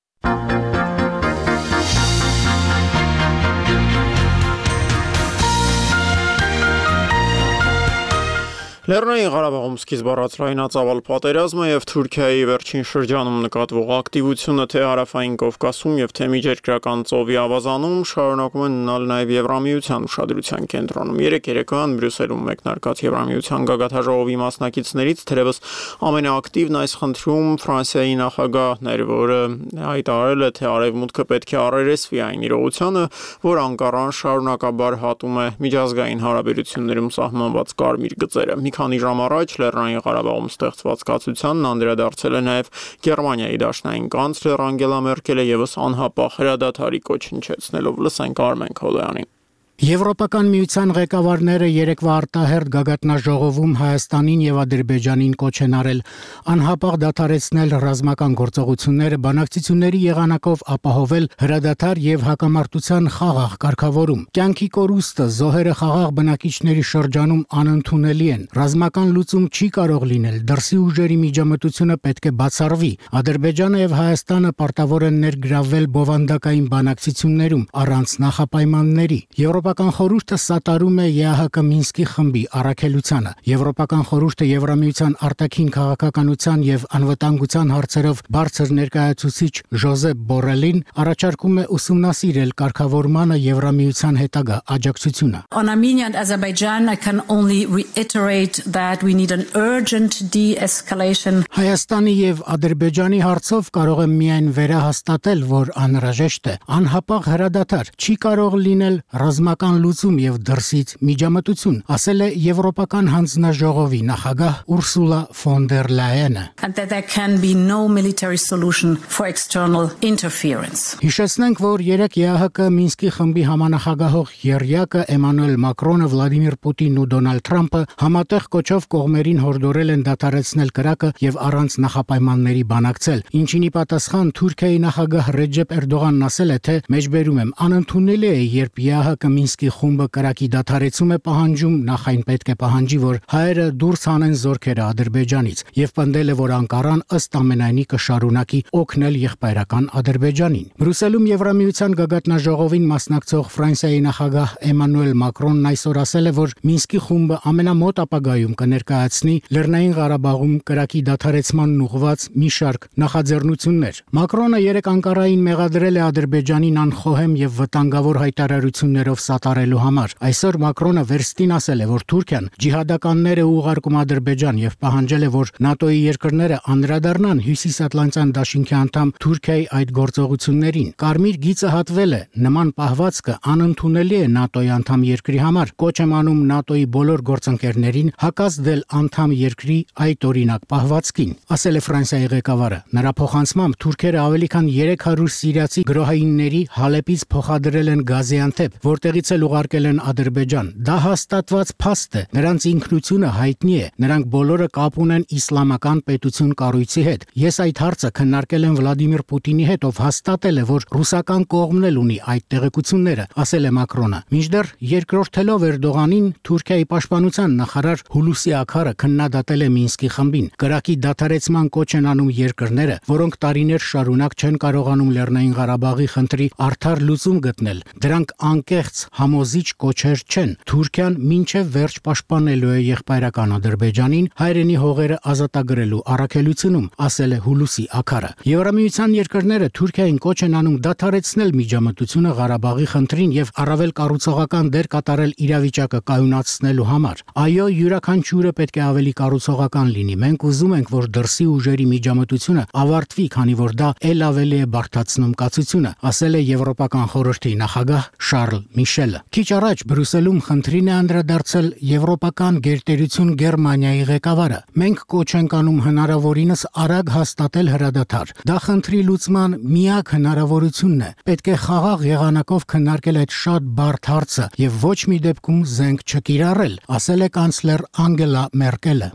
Լեռնային Ղարաբաղում սկիզբ առած լայնածավալ պատերազմը եւ Թուրքիայի վերջին շրջանում նկատվող ակտիվությունը թե Հարավային Կովկասում եւ թե Միջերկրական ծովի ավազանում շարունակում են մնալ նաեւ Եվրամիության ուշադրության կենտրոնում։ Երեկոյան Բրյուսելում մեկնարկած Եվրամիության գագաթաժողովի մասնակիցներից թերևս ամենաակտիվն այս խնդրում Ֆրանսիայի նախագահն էր, որը հայտարարել է, թե Արևմուտքը պետք է առերեսվի այն իրողությանը, որ Անկարան շարունակաբար հատում է միջազգային հարաբերություններում սահմանված կարմիր գծերը։ Քանի ժամ առաջ Լեռնային Ղարաբաղում ստեղծված կացությանն անդրադարձել է նաև Գերմանիայի դաշնային կանցլեր Անգելա Մերկելը եւս անհապաղ հրադադարի կոչնչեցնելով։ Լսենք Արմեն Քոլոյանին։ Եվրոպական միության ղեկավարները երեկվա արտահերթ գագաթնաժողովում Հայաստանին եւ Ադրբեջանին կոչ են արել անհապաղ դադարեցնել ռազմական գործողությունները, բանակցությունների եղանակով ապահովել հրադադար եւ հակամարտության խաղաղ կարգավորում։ Կյանքի կորուստը, զոհերը խաղաղ բնակիչների շրջանում անընդունելի են։ Ռազմական լուծում չի կարող լինել, դրսի ուժերի միջամտությունը պետք է բացառվի։ Ադրբեջանը եւ Հայաստանը պարտավոր են ներգրավվել բովանդակային բանակցություններում առանց նախապայմանների։ Եվրոպական խորհուրդը սատարում է ԵԱՀԿ Մինսկի խմբի առաքելությանը։ Եվրոպական խորհուրդը Եվրամիության արտաքին քաղաքականության եւ անվտանգության հարցերով բարձր ներկայացուցիչ Ժոզեփ Բորելին առաջարկում է ուսումնասիրել կարգավորմանը Եվրամիության հետագա աջակցությունը։ On Armenia and Azerbaijan, I can only reiterate that we need an urgent de-escalation. Հայաստանի եւ Ադրբեջանի հարցով կարող եմ միայն վերահաստատել, որ անհրաժեշտ է անհապաղ հրադադար, չի կարող լինել ռազմական լուծում եւ դրսից միջամտություն, ասել է Եվրոպական հանձնաժողովի նախագահ Ուրսուլա ֆոն դեր Լայենը։ And that there can be no military solution for external interference. Հիշեցնենք, որ երեք ԵԱՀԿ Մինսկի խմբի համանախագահող եռյակը Էմանուել Մակրոնը, Վլադիմիր Պուտինն ու Դոնալդ Թրամփը համատեղ կոչով կողմերին հորդորել են դադարեցնել կրակը եւ առանց նախապայմանների բանակցել։ Ինչինի պատասխան Թուրքիայի նախագահ Ռեջեփ Էրդողանն ասել է, թե մեջբերում եմ անընդունելի է, երբ ԵԱՀԿ Մինսկի խումբը կրակի դադարեցում է պահանջում, նախ այն պետք է պահանջի, որ հայերը դուրս հանեն զորքերը Ադրբեջանից եւ պնդել է, որ Անկարան ըստ ամենայնի կշարունակի օգնել եղբայրական Ադրբեջանին։ Բրյուսելում Եվրամիության գագաթնաժողովին մասնակցող Ֆրանսիայի նախագահ Էմանուել Մակրոնն այսօր ասել է, որ Մինսկի խումբը ամենամոտ ապագայում կներկայացնի Լեռնային Ղարաբաղում կրակի դադարեցմանն ուղղված մի շարք նախաձեռնություններ։ Մակրոնը երեք Անկարային մեղադրել է Ադրբեջանին անխոհեմ եւ վտանգավոր հայտարարություններով սատարելու համար։ Այսօր Մակրոնը վերստին ասել է, որ Թուրքիան ջիհադականներ է ուղարկում Ադրբեջան եւ պահանջել է, որ ՆԱՏՕ-ի երկրները անդրադառնան Հյուսիսատլանտյան դաշինքի անդամ Թուրքիայի այդ գործողություններին։ Կարմիր գիծը հատվել է. նման պահվածքը անընդունելի է ՆԱՏՕ-ի անդամ երկրի համար։ Կոչ եմ անում ՆԱՏՕ-ի բոլոր գործընկերներին հակազդել անդամ երկրի այդ օրինակ պահվածքին, ասել է Ֆրանսիայի ղեկավարը։ Նրա փոխանցմամբ թուրքերը ավելի քան 300 սիրիացի գրոհայինների Հալեպից փոխադրել են Գազիանտեփ, որտեղից էլ ուղարկել են Ադրբեջան։ Դա հաստատված փաստ է։ Նրանց ինքնությունը հայտնի է։ Նրանք բոլորը կապ ունեն իսլամական պետություն կառույցի հետ։ Ես այդ հարցը քննարկել եմ Վլադիմիր Պուտինի հետ, ով հաստատել է, որ ռուսական կողմն էլ ունի այդ տեղեկությունները, ասել է Մակրոնը։ Մինչդեռ երկրորդելով Էրդողանին, Թուրքիայի պաշտպանության նախարար Հուլուսի Աքարը քննադատել է Մինսկի խմբին։ Կրակի դադարեցման կոչ են անում երկրները, որոնք տարիներ շարունակ չեն կարողանում Լեռնային Ղարաբաղի խնդրի արդար լուծում գտնել։ Դրանք անկեղծ համոզիչ կոչեր չեն։ Թուրքիան մինչև վերջ պաշտպանելու է եղբայրական Ադրբեջանին հայրենի հողերը ազատագրելու առաքելությունում, ասել է Հուլուսի Աքարը։ Եվրամիության երկրները Թուրքիային կոչ են անում դադարեցնել միջամտությունը Ղարաբաղի խնդրին եւ առավել կառուցողական դեր կատարել իրավիճակը կայունացնելու համար։ Այո, յուրաքանչյուրը պետք է ավելի կառուցողական լինի։ Մենք ուզում ենք, որ դրսի ուժերի միջամտությունը ավարտվի, քանի որ դա ել ավելի է բարդացնում կացությունը, ասել է Եվրոպական խորհրդի նախագահ Շարլ Միշելը։ Քիչ առաջ Բրյուսելում խնդրին է անդրադարձել Եվրոպական գերտերություն Գերմանիայի ղեկավարը։ Մենք կոչ ենք անում հնարավորինս արագ հաստատել հրադադար։ Դա խնդրի լուծման միակ հնարավորությունն է։ Պետք է խաղաղ եղանակով քննարկել այդ շատ բարդ հարցը եւ ոչ մի դեպքում զենք չկիրառել, ասել է կանցլեր Անգելա Մերկելը։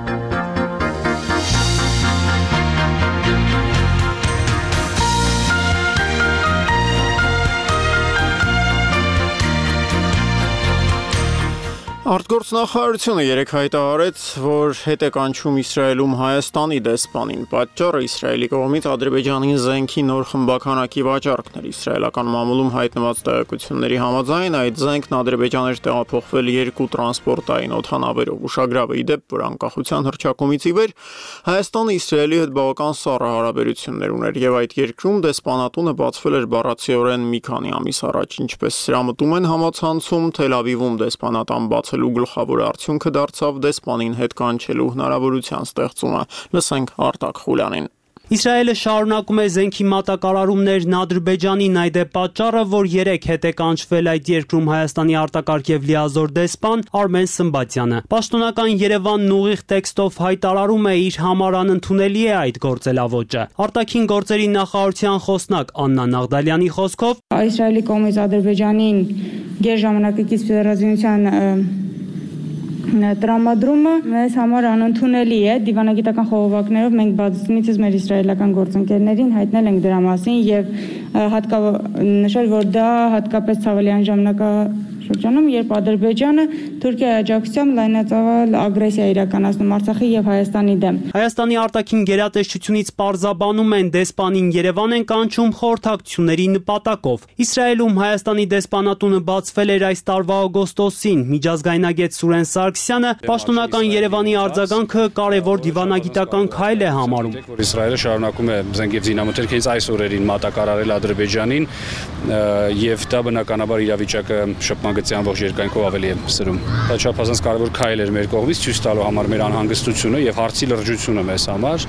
Արտգործնախարարությունը երեկ հայտարարեց, որ հետ է կանչում Իսրայելում Հայաստանի դեսպանին։ Պատճառը Իսրայելի կողմից Ադրբեջանին զենքի նոր խմբականակի վաճառքն էր։ Իսրայելական մամուլում հայտնված տեղեկությունների համաձայն այդ զենքն Ադրբեջան էր տեղափոխվել 2 տրանսպորտային օդանավերով։ Ուշագրավը ի դեպ, որ անկախության հռչակումից ի վեր Հայաստանը Իսրայելի հետ բավական սառը հարաբերություններ ուներ եւ այդ երկրում դեսպանատունը բացվել էր բառացիորեն մի քանի ամիս առաջ, ինչպես սրամտում են համացանցում, Թել Ավիվում դեսպանատան բացել ու գլխավոր արդյունքը դարձավ դեսպանին հետ կանչելու հնարավորության ստեղծումը։ Լսենք Արտակ Խուլյանին։ Իսրայելը շարունակում է զենքի մատակարարումներն Ադրբեջանին, այդ է պատճառը, որ երեկ հետ է կանչվել այդ երկրում Հայաստանի արտակարգ եւ լիազոր դեսպան Արմեն Սմբատյանը։ Պաշտոնական Երևանն ուղիղ տեքստով հայտարարում է իր համար անընդունելի է այդ գործելավոճը։ Արտաքին գործերի նախարարության խոսնակ Աննա Նաղդալյանի խոսքով Իսրայելի կողմից Ադրբեջանին գերժամանակակից ֆեդերացիության տրամադրումը մեզ համար անընդունելի է։ Դիվանագիտական խողովակներով մենք բազմիցս մեր իսրայելական գործընկերներին հայտնել ենք դրա մասին եւ նշել, որ դա հատկապես ցավալի ժամանակաշրջանում, երբ Ադրբեջանը Թուրքիայի աջակցությամբ լայնածավալ ագրեսիա իրականացնում Արցախի եւ Հայաստանի դեմ։ Հայաստանի արտաքին գերատեսչությունից պարզաբանում են դեսպանին Երևան են կանչում խորհրդակցությունների նպատակով։ Իսրայելում Հայաստանի դեսպանատունը բացվել էր այս տարվա օգոստոսին։ Միջազգայնագետ Սուրեն Սարգսյանը պաշտոնական Երևանի արձագանքը կարևոր դիվանագիտական քայլ է համարում։ Իսրայելը շարունակում է զենք եւ զինամթերք հենց այս օրերին մատակարարել Ադրբեջանին եւ դա բնականաբար իրավիճակը շփմագծի ամբողջ երկայնքով ավելի է սրում։ Դա չափազանց կարևոր քայլ էր մեր կողմից ցույց տալու համար մեր անհանգստությունը եւ հարցի լրջությունը մեզ համար։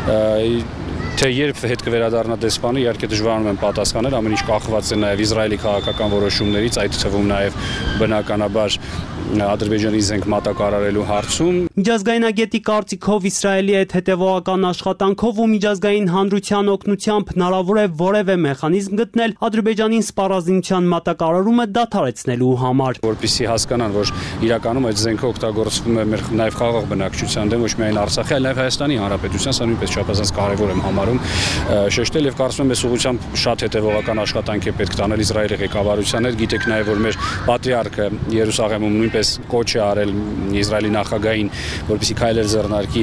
Թե երբ հետ կվերադառնա դեսպանը, իհարկե դժվարանում են պատասխանել, ամեն ինչ կախված է նաև Իսրայելի քաղաքական որոշումներից, այդ թվում նաև բնականաբար Ադրբեջանի զենք մատակարարելու հարցում։ Միջազգայնագետի կարծիքով Իսրայելի հետ հետևողական աշխատանքով ու միջազգային հանրության օգնությամբ հնարավոր է որևէ մեխանիզմ գտնել Ադրբեջանին սպառազինության մատակարարումը դադարեցնելու համար։ Որպեսզի հասկանան, որ իրականում այդ զենքը օգտագործվում է նաև խաղաղ բնակչության դեմ, ոչ միայն Արցախի, այլ նաև Հայաստանի Հանրապետության, սա նույնպես չափազանց կարևոր եմ համարում շեշտել եւ կարծում եմ այս ուղղությամբ շատ հետևողական աշխատանք է պետք տանել Իսրայելի ղեկավարության հետ։ Գիտեք նաև, որ մեր պատրիարքը Երուսաղեմում նույնպես կոչ է արել Իսրայելի նախագահին, որպեսզի քայլեր ձեռնարկի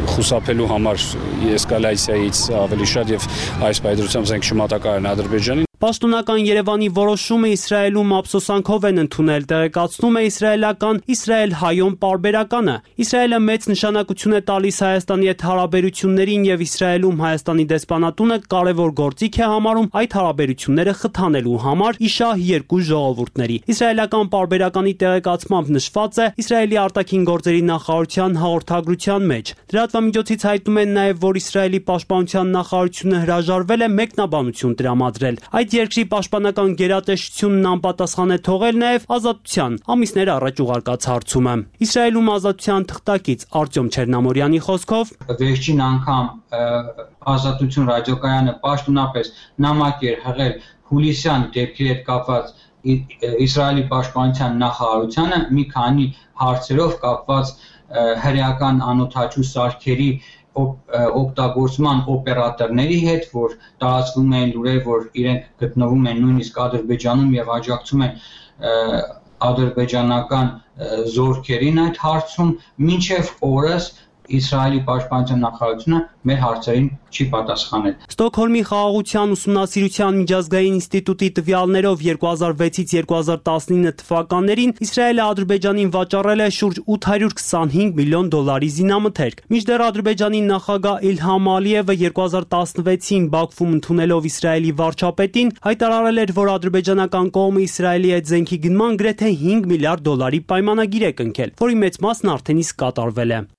խուսափելու համար էսկալացիայից ավելի շատ եւ այս պայծրությամբ զենք չմատակարարեն Ադրբեջանին։ Պաշտոնական Երևանի որոշումը Իսրայելում ափսոսանքով են ընդունել, տեղեկացնում է իսրայելական Իսրայել-հայոմ պարբերականը։ Իսրայելը մեծ նշանակություն է տալիս Հայաստանի հետ հարաբերություններին եւ Իսրայելում Հայաստանի դեսպանատունը կարևոր գործիք է համարում այդ հարաբերությունները խթանելու համար իշահ երկու ժողովուրդների։ Իսրայելական պարբերականի տեղեկացմամբ նշված է Իսրայելի արտաքին գործերի նախարարության հաղորդագրության մեջ։ Լրատվամիջոցից հայտնում են նաեւ, որ Իսրայելի պաշտպանության նախարարությունը հրաժարվել է մեկնաբանություն տրամադրել։ Այդ երկրի պաշտպանական գերատեսչությունն անպատասխան է թողել նաև Ազատության ամիսներ առաջ ուղարկած հարցումը։ Իսրայելում Ազատության թղթակից Արտյոմ Չերնամորյանի խոսքով վերջին անգամ Ազատություն ռադիոկայանը պաշտոնապես նամակ էր հղել հուլիսյան դեպքերի հետ կապված Իսրայելի պաշտպանության նախարարությանը մի քանի հարցերով կապված հրեական անօդաչու սարքերի օգտագործման օպերատորների հետ, որ տարածվում են լուրեր, որ իրենք գտնվում են նույնիսկ Ադրբեջանում եւ աջակցում են ադրբեջանական զորքերին այդ հարցում, մինչեւ օրս Իսրայելի պաշտպանության նախարարությունը մեր հարցերին չի պատասխանել։ Ստոկհոլմի խաղաղության ուսումնասիրության միջազգային ինստիտուտի տվյալներով 2006-ից 2019 թվականներին Իսրայելը Ադրբեջանին վաճառել է շուրջ $825 միլիոն զինամթերք։ Մինչդեռ Ադրբեջանի նախագահ Իլհամ Ալիևը 2016-ին Բաքվում ընդունելով Իսրայելի վարչապետին հայտարարել էր, որ ադրբեջանական կողմը Իսրայելի հետ զենքի գնման գրեթե $5 միլիարդ պայմանագիր է կնքել, որի մեծ մասն արդեն իսկ կատարվել է։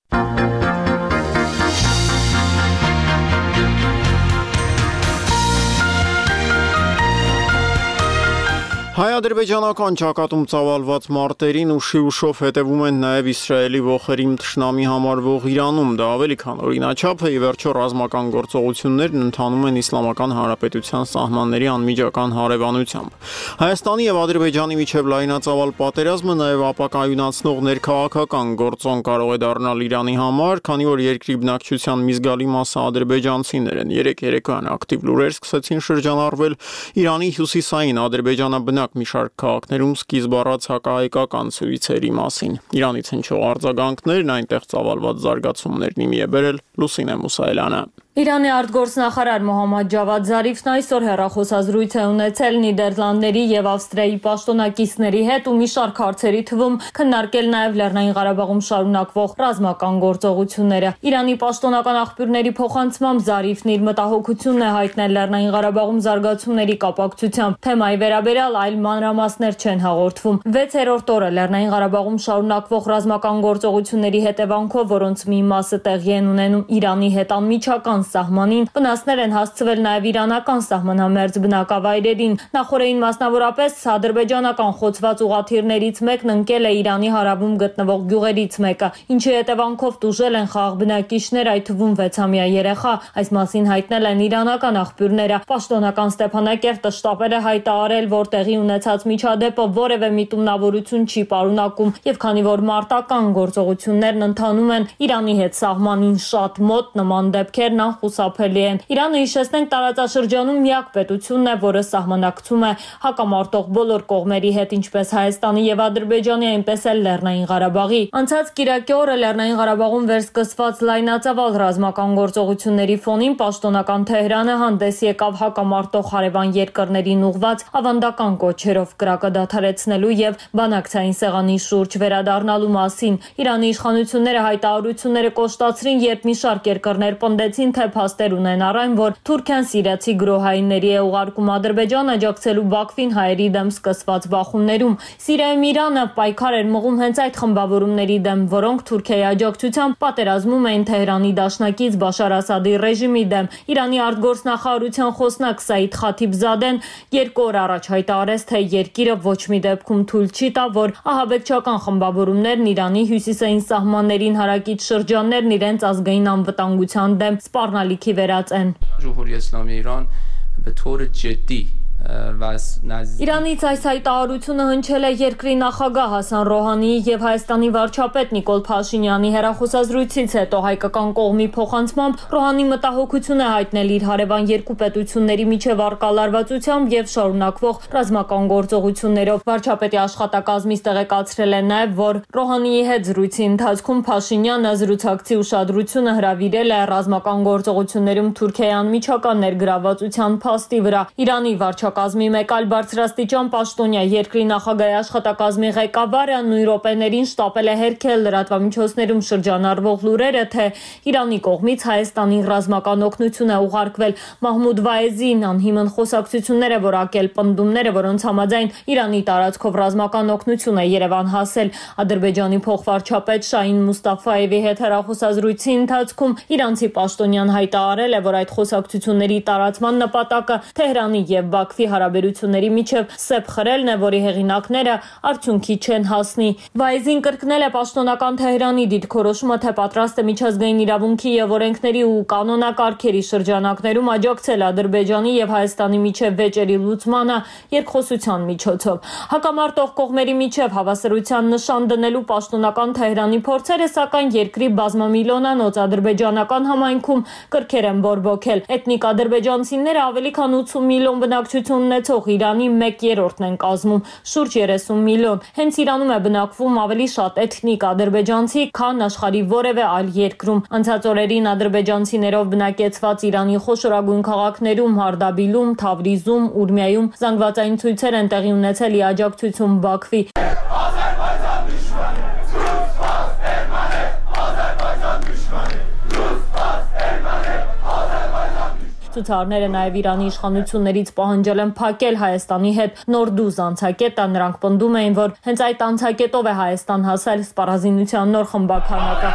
Հայ-ադրբեջանական ճակատում ծավալված մարտերին ուշիուշով հետևում են նաև Իսրայելի ողերիմ թշնամի համարվող Իրանում, դա ավելի քան օրինաչափ է, ի վերջո ռազմական գործողություններն ընթանում են Իսլամական Հանրապետության սահմանների անմիջական հարևանությամբ։ Հայաստանի եւ Ադրբեջանի միջև լայնածավալ պատերազմը նաև ապակայունացնող ներքաղաքական գործոն կարող է դառնալ Իրանի համար, քանի որ երկրի բնակչության մի զգալի մասը ադրբեջանցիներ են։ Երեկոյան ակտիվ լուրեր սկսեցին շրջանառվել Իրանի հյուսիսային Ադրբեջանաբնակ մի շարք քաղաքներում սկիզբ առած հակահայկական ցույցերի մասին։ Իրանից հնչող արձագանքներն այնտեղ ծավալված զարգացումներն իմի է բերել Լուսինե Մուսայելյանը։ Իրանի արտգործնախարար Մոհամմադ Ջավադ Զարիֆն այսօր հեռախոսազրույց է ունեցել Նիդերլանդների եւ Ավստրիայի պաշտոնակիցների հետ ու մի շարք հարցերի թվում քննարկել նաեւ Լեռնային Ղարաբաղում շարունակվող ռազմական գործողությունները։ Իրանի պաշտոնական աղբյուրների փոխանցմամբ Զարիֆն իր մտահոգությունն է հայտնել Լեռնային Ղարաբաղում զարգացումների կապակցությամբ։ Թեմայի վերաբերյալ այլ մանրամասներ չեն հաղորդվում։ 6-րդ օրը Լեռնային Ղարաբաղում շարունակվող ռազմական գործողությունների հետևանքով, որոնց մի մասը տեղի են ունենում Իրանի հետ անմիջական սահմանին, վնասներ են հասցվել նաև իրանական սահմանամերձ բնակավայրերին։ Նախորդին մասնավորապես ադրբեջանական խոցված ուղաթիռներից մեկն ընկել է Իրանի հարավում գտնվող գյուղերից մեկը, ինչի հետևանքով տուժել են խաղաղ բնակիչներ, այդ թվում 6-ամյա երեխա։ Այս մասին հայտնել են իրանական աղբյուրները։ Պաշտոնական Ստեփանակերտը շտաբել է հայտարարել, որ տեղի ունեցած միջադեպը որևէ միտումնավորություն չի պարունակում, եւ քանի որ մարտական գործողություններն ընթանում են Իրանի հետ սահմանին շատ մոտ, նման դեպքերն խուսափելի են։ Իրանը, հիշեցնենք, տարածաշրջանում միակ պետությունն է, որը սահմանակցում է հակամարտող բոլոր կողմերի հետ, ինչպես Հայաստանի եւ Ադրբեջանի, այնպես էլ Լեռնային Ղարաբաղի։ Անցած կիրակի օրը Լեռնային Ղարաբաղում վերսկսված լայնածավալ ռազմական գործողությունների ֆոնին պաշտոնական Թեհրանը հանդես եկավ հակամարտող հարևան երկրներին ուղղված ավանդական կոչերով կրակը դադարեցնելու եւ բանակցային սեղանի շուրջ վերադառնալու մասին։ Իրանի իշխանությունները հայտարարությունները կոշտացրին, երբ մի շարք երկրներ պնդեցին, թե փաստեր ունենալ այն, որ Թուրքիան սիրիացի գրոհայինների է ուղարկում Ադրբեջան աջակցելու Բաքվին հայերի դեմ սկսված բախումներում։ Սիրիայում Իրանը պայքար էր մղում հենց այդ խմբավորումների դեմ, որոնք Թուրքիայի աջակցությամբ պատերազմում էին Թեհրանի դաշնակից Բաշար Ասադի ռեժիմի դեմ։ Իրանի արտգործնախարարության խոսնակ Սաիդ Խաթիբզադեն 2 օր առաջ հայտարարեց, թե երկիրը ոչ մի դեպքում թույլ չի տա, որ ահաբեկչական խմբավորումներն Իրանի հյուսիսային սահմաններին հարակից շրջաններն իրենց ազգային անվտանգության դեմ սպառնալիքի վերածեն։ Ջումհուրիետ Իսլամի Իրան بطور جدی Իրանից այս հայտարարությունը հնչել է երկրի նախագահ Հասան Ռոհանիի եւ Հայաստանի վարչապետ Նիկոլ Փաշինյանի հեռախոսազրույցից հետո հայկական կողմի փոխանցմամբ Ռոհանի մտահոգություն է հայտնել իր հարևան երկու պետությունների միջև առկա լարվածությամբ եւ շարունակվող ռազմական գործողություններով։ Վարչապետի աշխատակազմից տեղեկացրել է նաեւ, որ Ռոհանիի հետ զրույցի ընթացքում Փաշինյանը զրուցակցի ուշադրությունը հրավիրել է ռազմական գործողություններում Թուրքիայի անմիջական ներգրավվածության փաստի վրա։ Իրանի վարչապետի աշխատակազմի մեկ այլ բարձրաստիճան պաշտոնյա երկրի նախագահի աշխատակազմի ղեկավարը նույն րոպեներին շտապել է հերքել լրատվամիջոցներում շրջանառվող լուրերը, թե Իրանի կողմից Հայաստանին ռազմական օգնություն է ուղարկվել։ Մահմուդ Վայեզին անհիմն խոսակցություններ է որակել պնդումները, որոնց համաձայն Իրանի տարածքով ռազմական օգնություն է Երևան հասել։ Ադրբեջանի փոխվարչապետ Շահին Մուստաֆայևի հետ հեռախոսազրույցի ընթացքում իրանցի պաշտոնյան հայտարարել է, որ այդ խոսակցությունների տարածման նպատակը Թեհրանի եւ Բաքվի հարաբերությունների միջև սեպ խրելն է, որի հեղինակները արդյունքի չեն հասնի։ Վայեզին կրկնել է պաշտոնական Թեհրանի դիրքորոշումը, թե պատրաստ է միջազգային իրավունքի եւ օրենքների ու կանոնակարգերի շրջանակներում աջակցել Ադրբեջանի եւ Հայաստանի միջև վեճերի լուծմանը երկխոսության միջոցով։ Հակամարտող կողմերի միջև հավասարության նշան դնելու պաշտոնական Թեհրանի փորձերը, սակայն երկրի բազմամիլիոնանոց ադրբեջանական համայնքում կրքեր են բորբոքել։ Էթնիկ ադրբեջանցիները ավելի քան 80 միլիոն բնակչություն ունեցող Իրանի 1/3-ն են կազմում, շուրջ 30 միլիոն։ Հենց Իրանում է բնակվում ավելի շատ էթնիկ ադրբեջանցի, քան աշխարհի որևէ այլ երկրում։ Անցած օրերին ադրբեջանցիներով բնակեցված Իրանի խոշորագույն քաղաքներում Արդաբիլում, Թավրիզում, Ուրմիայում զանգվածային ցույցեր են տեղի ունեցել ի աջակցություն Բաքվի։ Ցուցարները նաև Իրանի իշխանություններից պահանջել են փակել Հայաստանի հետ նոր դուզ անցակետը։ Նրանք պնդում էին, որ հենց այդ անցակետով է Հայաստան հասել սպառազինության նոր խմբականակը։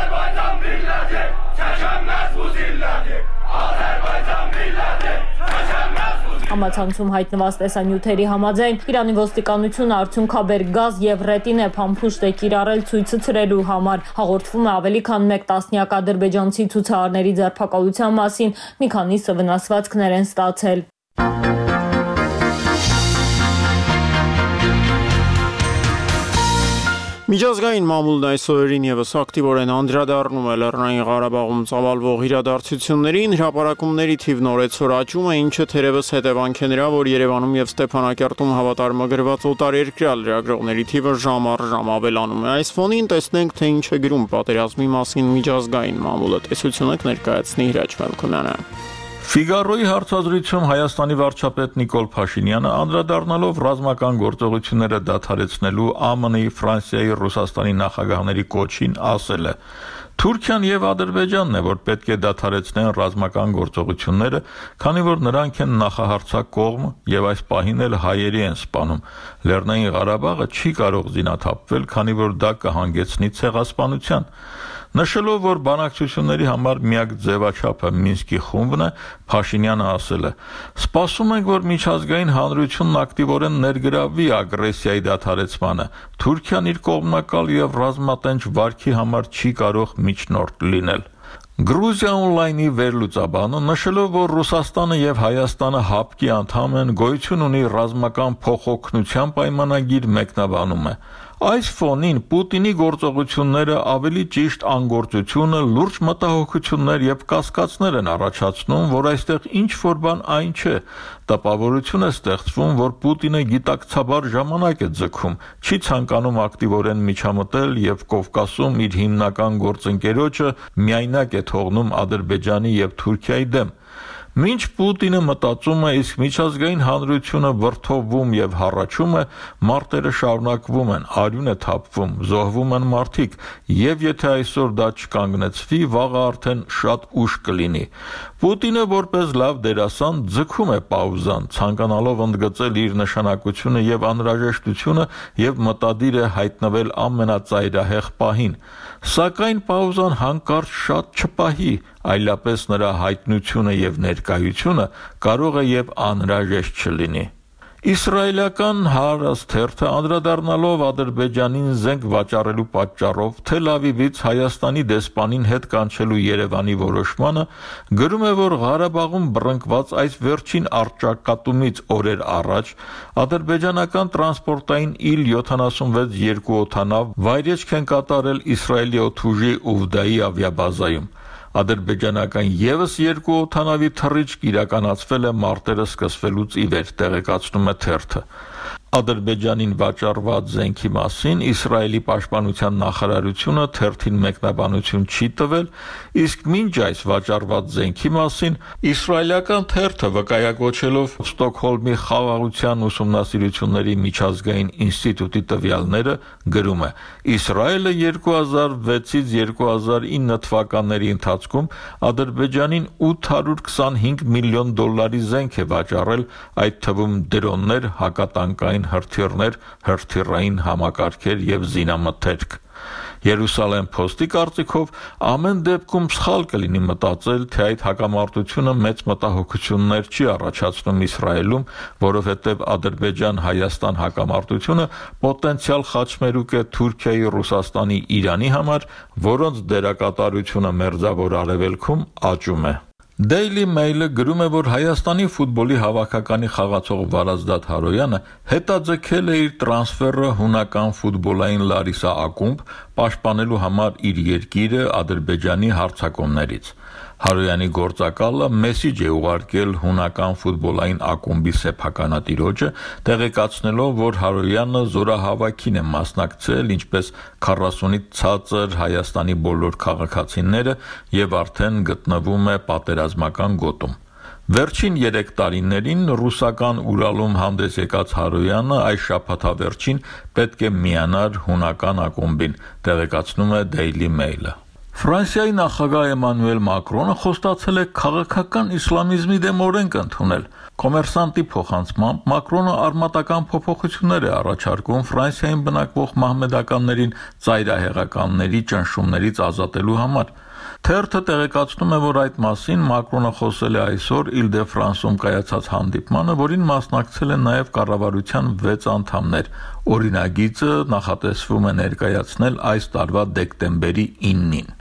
Համացանցում հայտնված տեսանյութերի համաձայն Իրանի ոստիկանությունը արդյունքաբեր գազ եւ ռետինե փամփուշտ է կիրառել ցույցը ցրելու համար։ Հաղորդվում է ավելի քան 1 տասնյակ ադրբեջանցի ցուցարարների ձերբակալության մասին, մի քանիսը վնասվածքներ են ստացել։ Միջազգային մամուլն այս օրերին եւս ակտիվորեն անդրադառնում է Լեռնային Ղարաբաղում ծավալվող իրադարձություններին, հրապարակումների թիվն օրեցօր աճում է, ինչը թերևս հետևանք է նրա, որ Երևանում եւ Ստեփանակերտում հավատարմագրված օտարերկրյա լրագրողների թիվը ժամ առ ժամ ավելանում է։ Այս ֆոնին տեսնենք, թե ինչ է գրում պատերազմի մասին միջազգային մամուլը։ Տեսությունը կներկայացնի Հրաչ Մելքոնյանը։ Ֆիգարոյի հարցազրույցում Հայաստանի վարչապետ Նիկոլ Փաշինյանը անդրադառնալով ռազմական գործողությունները դադարեցնելու ԱՄՆ-ի, Ֆրանսիայի, Ռուսաստանի նախագահների կոչին ասել է. Թուրքիան եւ Ադրբեջանն է, որ պետք է դադարեցնեն ռազմական գործողությունները, քանի որ նրանք են նախահարցակ կողմ եւ այս պահին էլ հայերի են սպանում։ Լեռնային Ղարաբաղը չի կարող զինաթափվել, քանի որ դա կհանգեցնի ցեղասպանության։ Նշելով, որ բանակցությունների համար միակ ձևաչափը Մինսկի խումբն է, Փաշինյանը ասել է. «Սպասում ենք, որ միջազգային հանրությունն ակտիվորեն ներգրավվի ագրեսիայի դադարեցմանը։ Թուրքիան իր կողմնակալ եւ ռազմատենչ վարքի համար չի կարող միջնորդ լինել»։ Գրուզիա օնլայնի վերլուծաբանը նշելով, որ Ռուսաստանը եւ Հայաստանը ՀԱՊԿ-ի անդամ են, գոյություն ունի ռազմական փոխօգնության պայմանագիր, մեկնաբանում է. Այս ֆոնին Պուտինի գործողությունները ավելի ճիշտ անգործությունը, լուրջ մտահոգություններ եւ կասկածներ են առաջացնում, որ այստեղ ինչ որ բան այն չէ։ Տպավորություն է ստեղծվում, որ Պուտինը գիտակցաբար ժամանակ է ձգում, չի ցանկանում ակտիվորեն միջամտել եւ Կովկասում իր հիմնական գործընկերոջը միայնակ է թողնում Ադրբեջանի եւ Թուրքիայի դեմ։ Մինչ Պուտինը մտածում է, իսկ միջազգային հանրությունը վրդովվում եւ հառաչում է, մարտերը շարունակվում են, արյուն է թափվում, զոհվում են մարդիկ, եւ եթե այսօր դա չկանգնեցվի, վաղը արդեն շատ ուշ կլինի։ Պուտինը որպես լավ դերասան ձգում է պաուզան, ցանկանալով ընդգծել իր նշանակությունը եւ անհրաժեշտությունը եւ մտադիր է հայտնվել ամենածայրահեղ պահին։ Սակայն պաուզան հանկարծ շատ չպահի, այլապես նրա հայտնությունը եւ ներկայությունը կարող է եւ անհրաժեշտ չլինի։ Իսրայելական Հարաս թերթը անդրադառնալով Ադրբեջանին զենք վաճառելու պատճառով Թել Ավիվից Հայաստանի դեսպանին հետ կանչելու Երևանի որոշմանը գրում է, որ Ղարաբաղում բռնկված այս վերջին առճակատումից օրեր առաջ ադրբեջանական տրանսպորտային Il-76 երկու օդանավ վայրեջք են կատարել Իսրայելի օդուժի Ուվդայի ավիաբազայում։ Ադրբեջանական եւս երկու օդանավի թռիչք իրականացվել է մարտերը սկսվելուց ի վեր, տեղեկացնում է թերթը։ Ադրբեջանին վաճառված զենքի մասին Իսրայելի պաշտպանության նախարարությունը թերթին մեկնաբանություն չի տվել, իսկ մինչ այս վաճառված զենքի մասին իսրայելական թերթը վկայակոչելով Ստոկհոլմի խաղաղության ուսումնասիրությունների միջազգային ինստիտուտի տվյալները գրում է. Իսրայելը 2006-ից 2009 թվականների ընթացքում Ադրբեջանին $825 միլիոն զենք է վաճառել, այդ թվում դրոններ, հակատանկային հրթիռներ, հրթիռային համակարգեր եւ զինամթերք։ Երուսալեմ Փոստի կարծիքով ամեն դեպքում սխալ կլինի մտածել, թե այդ հակամարտությունը մեծ մտահոգություններ չի առաջացնում Իսրայելում, որովհետև Ադրբեջան-Հայաստան հակամարտությունը պոտենցիալ խաչմերուկ է Թուրքիայի, Ռուսաստանի, Իրանի համար, որոնց դերակատարությունը Մերձավոր Արևելքում աճում է։ Daily Mail-ը գրում է, որ Հայաստանի ֆուտբոլի հավաքականի խաղացող Վարազդատ Հարոյանը հետաձգել է իր տրանսֆերը հունական ֆուտբոլային Լարիսա ակումբ, պաշտպանելու համար իր երկիրը Ադրբեջանի հարձակումներից։ Հարոյանի գործակալը մեսիջ է ուղարկել հունական ֆուտբոլային ակումբի սեփականատիրոջը, տեղեկացնելով, որ Հարոյանը զորահավաքին է մասնակցել, ինչպես 40-ից ցածր Հայաստանի բոլոր քաղաքացիները եւ արդեն գտնվում է պատերազմական գոտում։ Վերջին 3 տարիներին ռուսական Ուրալում հանդես եկած Հարոյանը այս շաբաթավերջին պետք է միանար հունական ակումբին, տեղեկացնում է Daily Mail-ը։ Ֆրանսիայի նախագահ Էմանուել Մակրոնը խոստացել է քաղաքական իսլամիզմի դեմ օրենք ընդունել։ Կոմերսանտի փոխանցմամբ Մակրոնը արմատական փոփոխություններ է առաջարկում Ֆրանսիայում բնակվող մահմեդականներին ծայրահեղականների ճնշումներից ազատելու համար։ Թերթը տեղեկացնում է, որ այդ մասին Մակրոնը խոսել է այսօր Իլ-դե-Ֆրանսում կայացած հանդիպմանը, որին մասնակցել են նաև կառավարության 6 անդամներ։ Օրինագիծը նախատեսվում է ներկայացնել այս տարվա դեկտեմբերի 9-ին։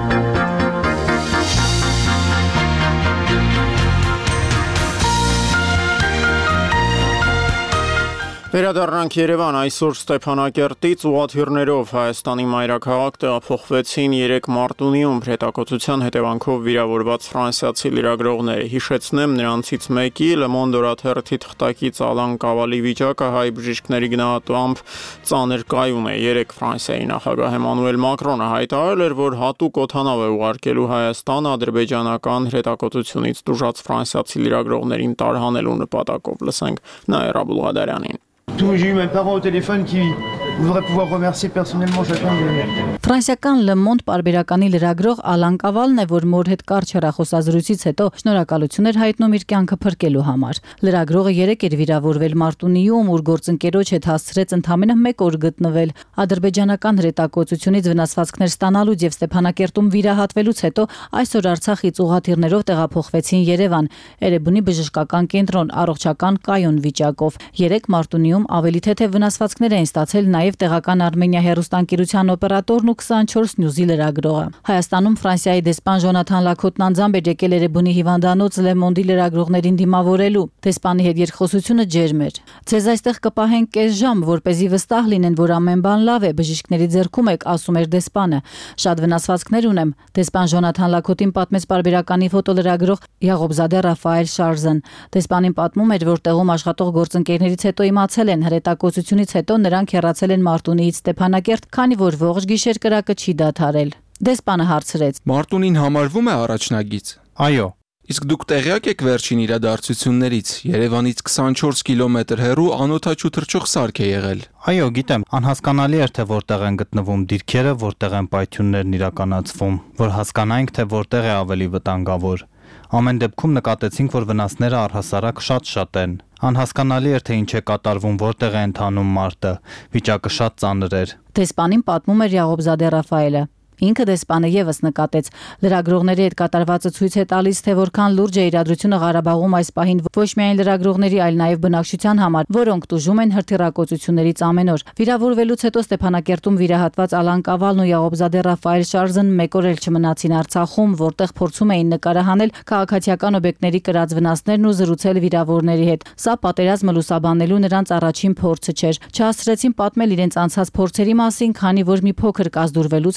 Վերադառնանք Երևան, այսօր Ստեփանակերտից ուղղաթիռներով Հայաստանի մայրաքաղաք տեղափոխվեցին 3 Մարտունիում հետաքրքրության հետևանքով վիրավորված ֆրանսիացի լրագրողներ։ Հիշեցնեմ, նրանցից մեկի Le Monde օրաթերթի թղթակից Ալան Կավալի վիճակը հայ բժիշկների գնահատմամբ ծանր կայուն է։ 3 Ֆրանսիայի նախագահ Էմանուել Մակրոնը հայտարարել էր, որ հատուկ օդանավ է ուղարկելու Հայաստան ադրբեջանական հետաքրքրությունից տուժած ֆրանսիացի լրագրողներին տարհանելու նպատակով։ Լսենք Նաիրա Բուլղադարյանին։ J'ai eu mes parents au téléphone qui voudraient pouvoir remercier personnellement chacun de Ֆրանսիական Le Monde պարբերականի լրագրող Ալան Կավալն է, որ մոր հետ կարճ հեռախոսազրույցից հետո շնորհակալություն էր հայտնում իր կյանքը փրկելու համար։ Լրագրողը 3 էր վիրավորվել Մարտունիում, ուր գործընկերոջ հետ հասցրեց ընդամենը 1 օր գտնվել։ Ադրբեջանական հրետակոծությունից վնասվածքներ ստանալուց եւ Ստեփանակերտում վիրահատվելուց հետո այսօր Արցախից ուղղաթիռներով տեղափոխվեցին Երևան, Էրեբունի բժշկական կենտրոն առողջական կայուն վիճակով։ 3 Մարտունիում ավելի թեթև վնասվածքներ էին ստացել նաև տեղական Արմենիա հեռուստաընկերության օպերատորն ու 24 News-ի լրագրողը։ Հայաստանում Ֆրանսիայի դեսպան Ժոնաթան Լաքոթն անձամբ էր եկել Էրեբունի հիվանդանոց Le Monde-ի լրագրողներին դիմավորելու։ Դեսպանի հետ երկխոսությունը ջերմ էր։ Ձեզ այստեղ կպահենք կես ժամ, որպեսզի վստահ լինեն, որ ամեն բան լավ է, բժիշկների ձեռքում եք, ասում էր դեսպանը։ Շատ վնասվածքներ ունեմ, դեսպան Ժոնաթան Լաքոթին պատմեց պարբերականի ֆոտոլրագրող Յաղոբզադե Ռաֆայել Շարզեն։ Դեսպանին պատմում էր, որ տեղում աշխատող գործընկերներից հետո իմացել են հրետակոծությունից հետո նրանք հեռացել են Մարտունիից Ստեփանակերտ, քանի որ ողջ գիշեր կրակը չի դադարել։ Դեսպանը հարցրեց. Մարտունին համարվում է առաջնագիծ։ Այո։ Իսկ դուք տեղյակ եք վերջին իրադարձություններից։ Երևանից 24 կիլոմետր հեռու անօդաչու թռչող սարք է եղել։ Այո, գիտեմ, անհասկանալի էր, թե որտեղ են գտնվում դիրքերը, որտեղ են պայթյուններն իրականացվում, որ հասկանանք, թե որտեղ է ավելի վտանգավոր։ Ամեն դեպքում նկատեցինք, որ վնասները առհասարակ շատ են։ Անհասկանալի էր, թե ինչ է կատարվում, որտեղ է ընթանում մարտը։ Վիճակը շատ ծանր էր։ Դեսպանին պատմում էր Յաղոբզադե Ռաֆայելը։ Ինքը դեսպանը եւս նկատեց լրագրողների հետ կատարվածը ցույց է տալիս, թե որքան լուրջ է իրադրությունը Ղարաբաղում այս պահին ոչ միայն լրագրողների, այլ նաեւ բնակչության համար, որոնք տուժում են հրթիռակոծություններից ամեն օր։ Վիրավորվելուց հետո Ստեփանակերտում վիրահատված Ալան Կավալն ու Յաղոբզադե Ռաֆայել Շարզեն 1 օր էլ չմնացին Արցախում, որտեղ փորձում էին նկարահանել քաղաքացիական օբյեկտների կրած վնասներն ու զրուցել վիրավորների հետ։ Սա պատերազմը լուսաբանելու նրանց առաջին փորձը չէր։ Չհասցրեցին պատմել իրենց անցած փորձերի մասին, քանի որ մի փոքր կազդուրվելուց հետո պետք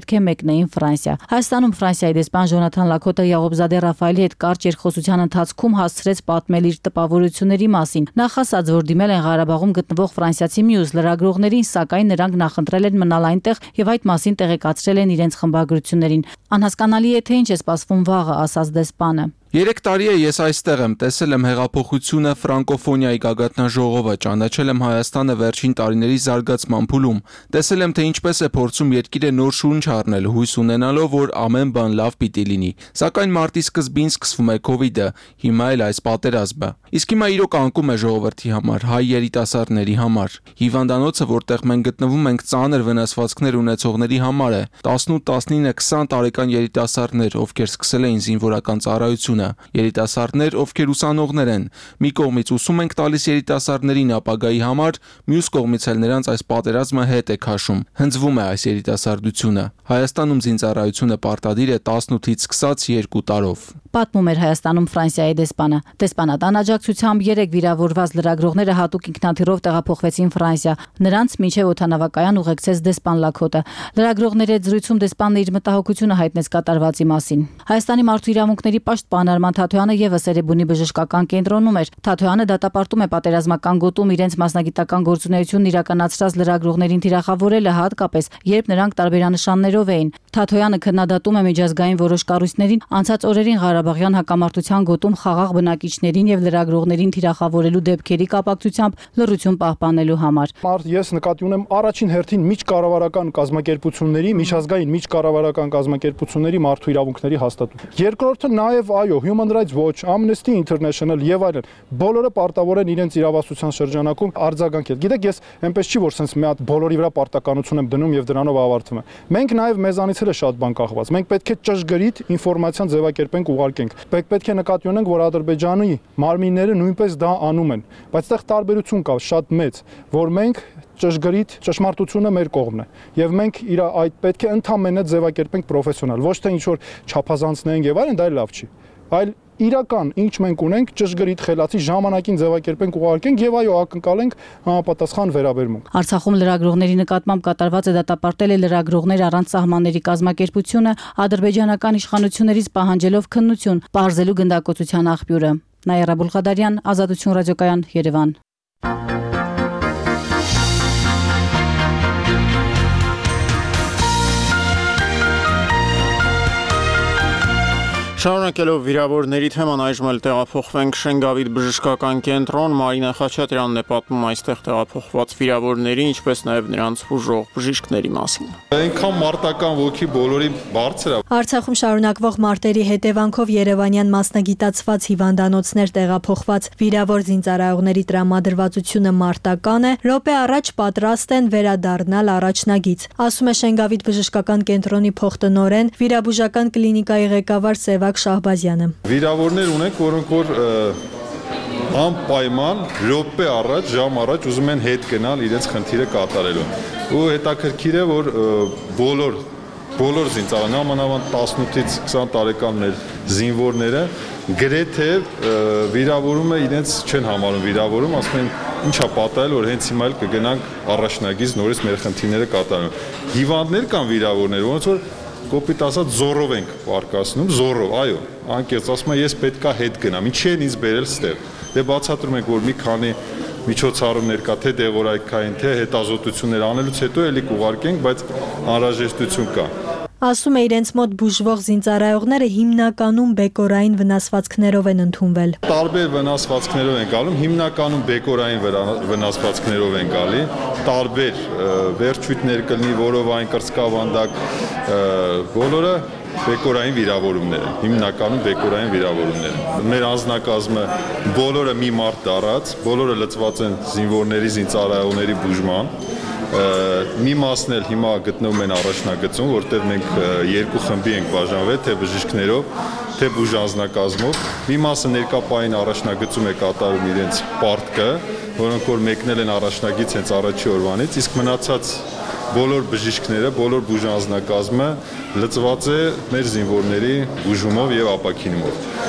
է մեկնեին Ֆրանսիա։ Հայաստանում Ֆրանսիայի դեսպան Ժոնաթան Լակոտը Յաղոբզադե Ռաֆայելի հետ կարճ երկխոսության ընթացքում հասցրեց պատմել իր տպավորությունների մասին։ Նախ ասաց, որ դիմել են Ղարաբաղում գտնվող ֆրանսիացի մյուս լրագրողներին, սակայն նրանք նախընտրել են մնալ այնտեղ եւ այդ մասին տեղեկացրել են իրենց խմբագրություններին։ Անհասկանալի է, թե ինչ է սպասվում վաղը, ասաց դեսպանը։ 3 տարի է ես այստեղ եմ, տեսել եմ հեղափոխությունը, ֆրանկոֆոնիայի գագաթնաժողովը, ճանաչել եմ Հայաստանը վերջին տարիների զարգացման փուլում, տեսել եմ, թե ինչպես է փորձում երկիրը նոր շունչ առնել, հույս ունենալով, որ ամեն բան լավ պիտի լինի։ Սակայն մարտի սկզբին սկսվում է Քովիդը, հիմա էլ այս պատերազմը։ Իսկ հիմա իրոք անկում է ժողովրդի համար, հայ երիտասարդների համար։ Հիվանդանոցը, որտեղ մենք գտնվում ենք, ծանր վնասվածքներ ունեցողների համար է։ 18, 19, 20 տարեկան երիտասարդներ, ովքեր սկսել էին զինվորական ծառայություն, երիտասարդներ, ովքեր ուսանողներ են։ Մի կողմից ուսում ենք տալիս երիտասարդներին ապագայի համար, մյուս կողմից էլ նրանց այս պատերազմը հետ է քաշում։ Հնձվում է այս երիտասարդությունը։ Հայաստանում զինծառայությունը պարտադիր է 18-ից սկսած 2 տարով։ Պատմում էր Հայաստանում Ֆրանսիայի դեսպանը։ Դեսպանատան աջակցությամբ 3 վիրավորված լրագրողները հատուկ ինքնաթիռով տեղափոխվեցին Ֆրանսիա։ Նրանց մինչև օդանավակայան ուղեկցեց դեսպան Լակոտը։ Լրագրողների հետ զրույցում դեսպանն իր մտահոգությունը հայտնեց կատարվածի մասին։ Հայաստանի մարդու իրավունքների պաշտպան Արման Թաթոյանը եւս Էրեբունի բժշկական կենտրոնում էր։ Թաթոյանը դատապարտում է պատերազմական գոտում իրենց մասնագիտական գործունեությունն իրականացրած լրագրողներին թիրախավորելը, հատկապես երբ նրանք տարբերանշաններով էին։ Թաթոյանը քննադատում է միջազգային որոշ կառույցներին անցած օրերին Ղարաբաղյան հակամարտության գոտում խաղաղ բնակիչներին եւ լրագրողներին թիրախավորելու դեպքերի կապակցությամբ լռություն պահպանելու համար։ Ես նկատի ունեմ առաջին հերթին միջկառավարական կազմակերպությունների, միջազգային միջկառավարական կազմակերպությունների մարդու իրավունքների հաստատում։ Երկրորդը նաեւ այո, Human Rights Watch, Amnesty International եւ այլն, բոլորը պարտավոր են իրենց իրավասության շրջանակում արձագանքել։ Գիտեք, ես այնպես չի որ sense մի հատ բոլորի վրա պարտականություն եմ դնում եւ դրանով ավարտվում է։ Մենք նաեւ մեզանից էլ է շատ բան կախված։ Մենք պետք է ճշգրիտ ինֆորմացիան ձևակերպենք, ուղարկենք։ Պետք է նկատի ունենք, որ Ադրբեջանի մարմինները նույնպես դա անում են, բայց այդտեղ տարբերություն կա շատ մեծ, որ մենք ճշգրիտ ճշմարտությունը մեր կողմն է եւ մենք իր այդ պետք է ընդամենը ձևակերպենք պրոֆեսիոնալ, ոչ թե ինչ որ չափազանցնենք եւ այլն, դա լավ չի, այլ իրական ինչ մենք ունենք ճշգրիտ խելացի ժամանակին ձևակերպենք ուղարկենք եւ այո ակնկալենք համապատասխան վերաբերմունք։ Արցախում լրագրողների նկատմամբ կատարվածը դատապարտել է Լրագրողներ առանց սահմանների կազմակերպությունը, ադրբեջանական իշխանություններից պահանջելով քննություն, պարզելու գնդակոծության աղբյուրը։ Նաիրա Բուլղադարյան, Ազատություն ռադիոկայան, Երևան։ Շարունակելով վիրավորների թեման այժմ էլ տեղափոխվենք Շենգավիթ բժշկական կենտրոն, Մարինա Խաչատրյանն է պատմում այստեղ տեղափոխված վիրավորների, ինչպես նաև նրանց բուժող բժիշկների մասին։ Այնքան մարտական ոգի բոլորի բարձր է։ Արցախում շարունակվող մարտերի հետևանքով Երևանյան մասնագիտացված հիվանդանոցներ տեղափոխված վիրավոր զինծառայողների տրամադրվածությունը մարտական է, րոպե առաջ պատրաստ են վերադառնալ առաջնագից, ասում է Շենգավիթ բժշկական կենտրոնի փոխտնօրեն, վիրաբուժական կլինիկայի ղեկավար Սևակ Շահբազյանը։ Վիրավորներ ունենք, որոնք որ անպայման րոպե առաջ, ժամ առաջ ուզում են հետ գնալ իրենց խնդիրը կատարելու։ Ու հետաքրքիր է, որ բոլոր զինծառայողները, նամանավանդ 18-ից 20 տարեկան մեր զինվորները գրեթե վիրավորումը իրենց չեն համարում վիրավորում, ասում են ինչա պատահել, որ հենց հիմա էլ կգնանք առաջնագից նորից մեր խնդիրները կատարելու։ Հիվանդներ կան վիրավորներ, ոնց որ կոպիտ ասած զորով ենք պարկասնում, զորով, այո, անկեղծ ասում եմ, ես պետքա հետ գնամ, ինչի են ինձ բերել ստեղ։ Դե բացատրում ենք, որ մի քանի միջոցառումներ կա, թե դեղորայքային, թե հետազոտություններ անելուց հետո էլի կուղարկենք, բայց անհրաժեշտություն կա։ Ասում է իրենց մոտ բուժվող զինծառայողները հիմնականում բեկորային վնասվածքներով են ընդունվել։ Տարբեր վնասվածքներով են գալում, հիմնականում բեկորային վնասվածքներով են գալի, տարբեր վերջույթներ կլինի, որովայն կրծքավանդակ, բոլորը բեկորային վիրավորումներ են, հիմնականում բեկորային վիրավորումներ են։ Մեր անձնակազմը բոլորը մի մարդ դառած, բոլորը լծված են զինվորների, զինծառայողների բուժման։ Մի մասն էլ հիմա գտնվում են առաջնագծում, որտեղ մենք երկու խմբի ենք բաժանվել, թե բժիշկներով, թե բուժանձնակազմով։ Մի մասը ներկապային առաջնագծում է կատարում իրենց պարտքը, որոնք որ մեկնել են առաջնագից հենց առաջի օրվանից, իսկ մնացած բոլոր բժիշկները, բոլոր բուժանձնակազմը լծված է մեր զինվորների բուժումով եւ ապաքինումով։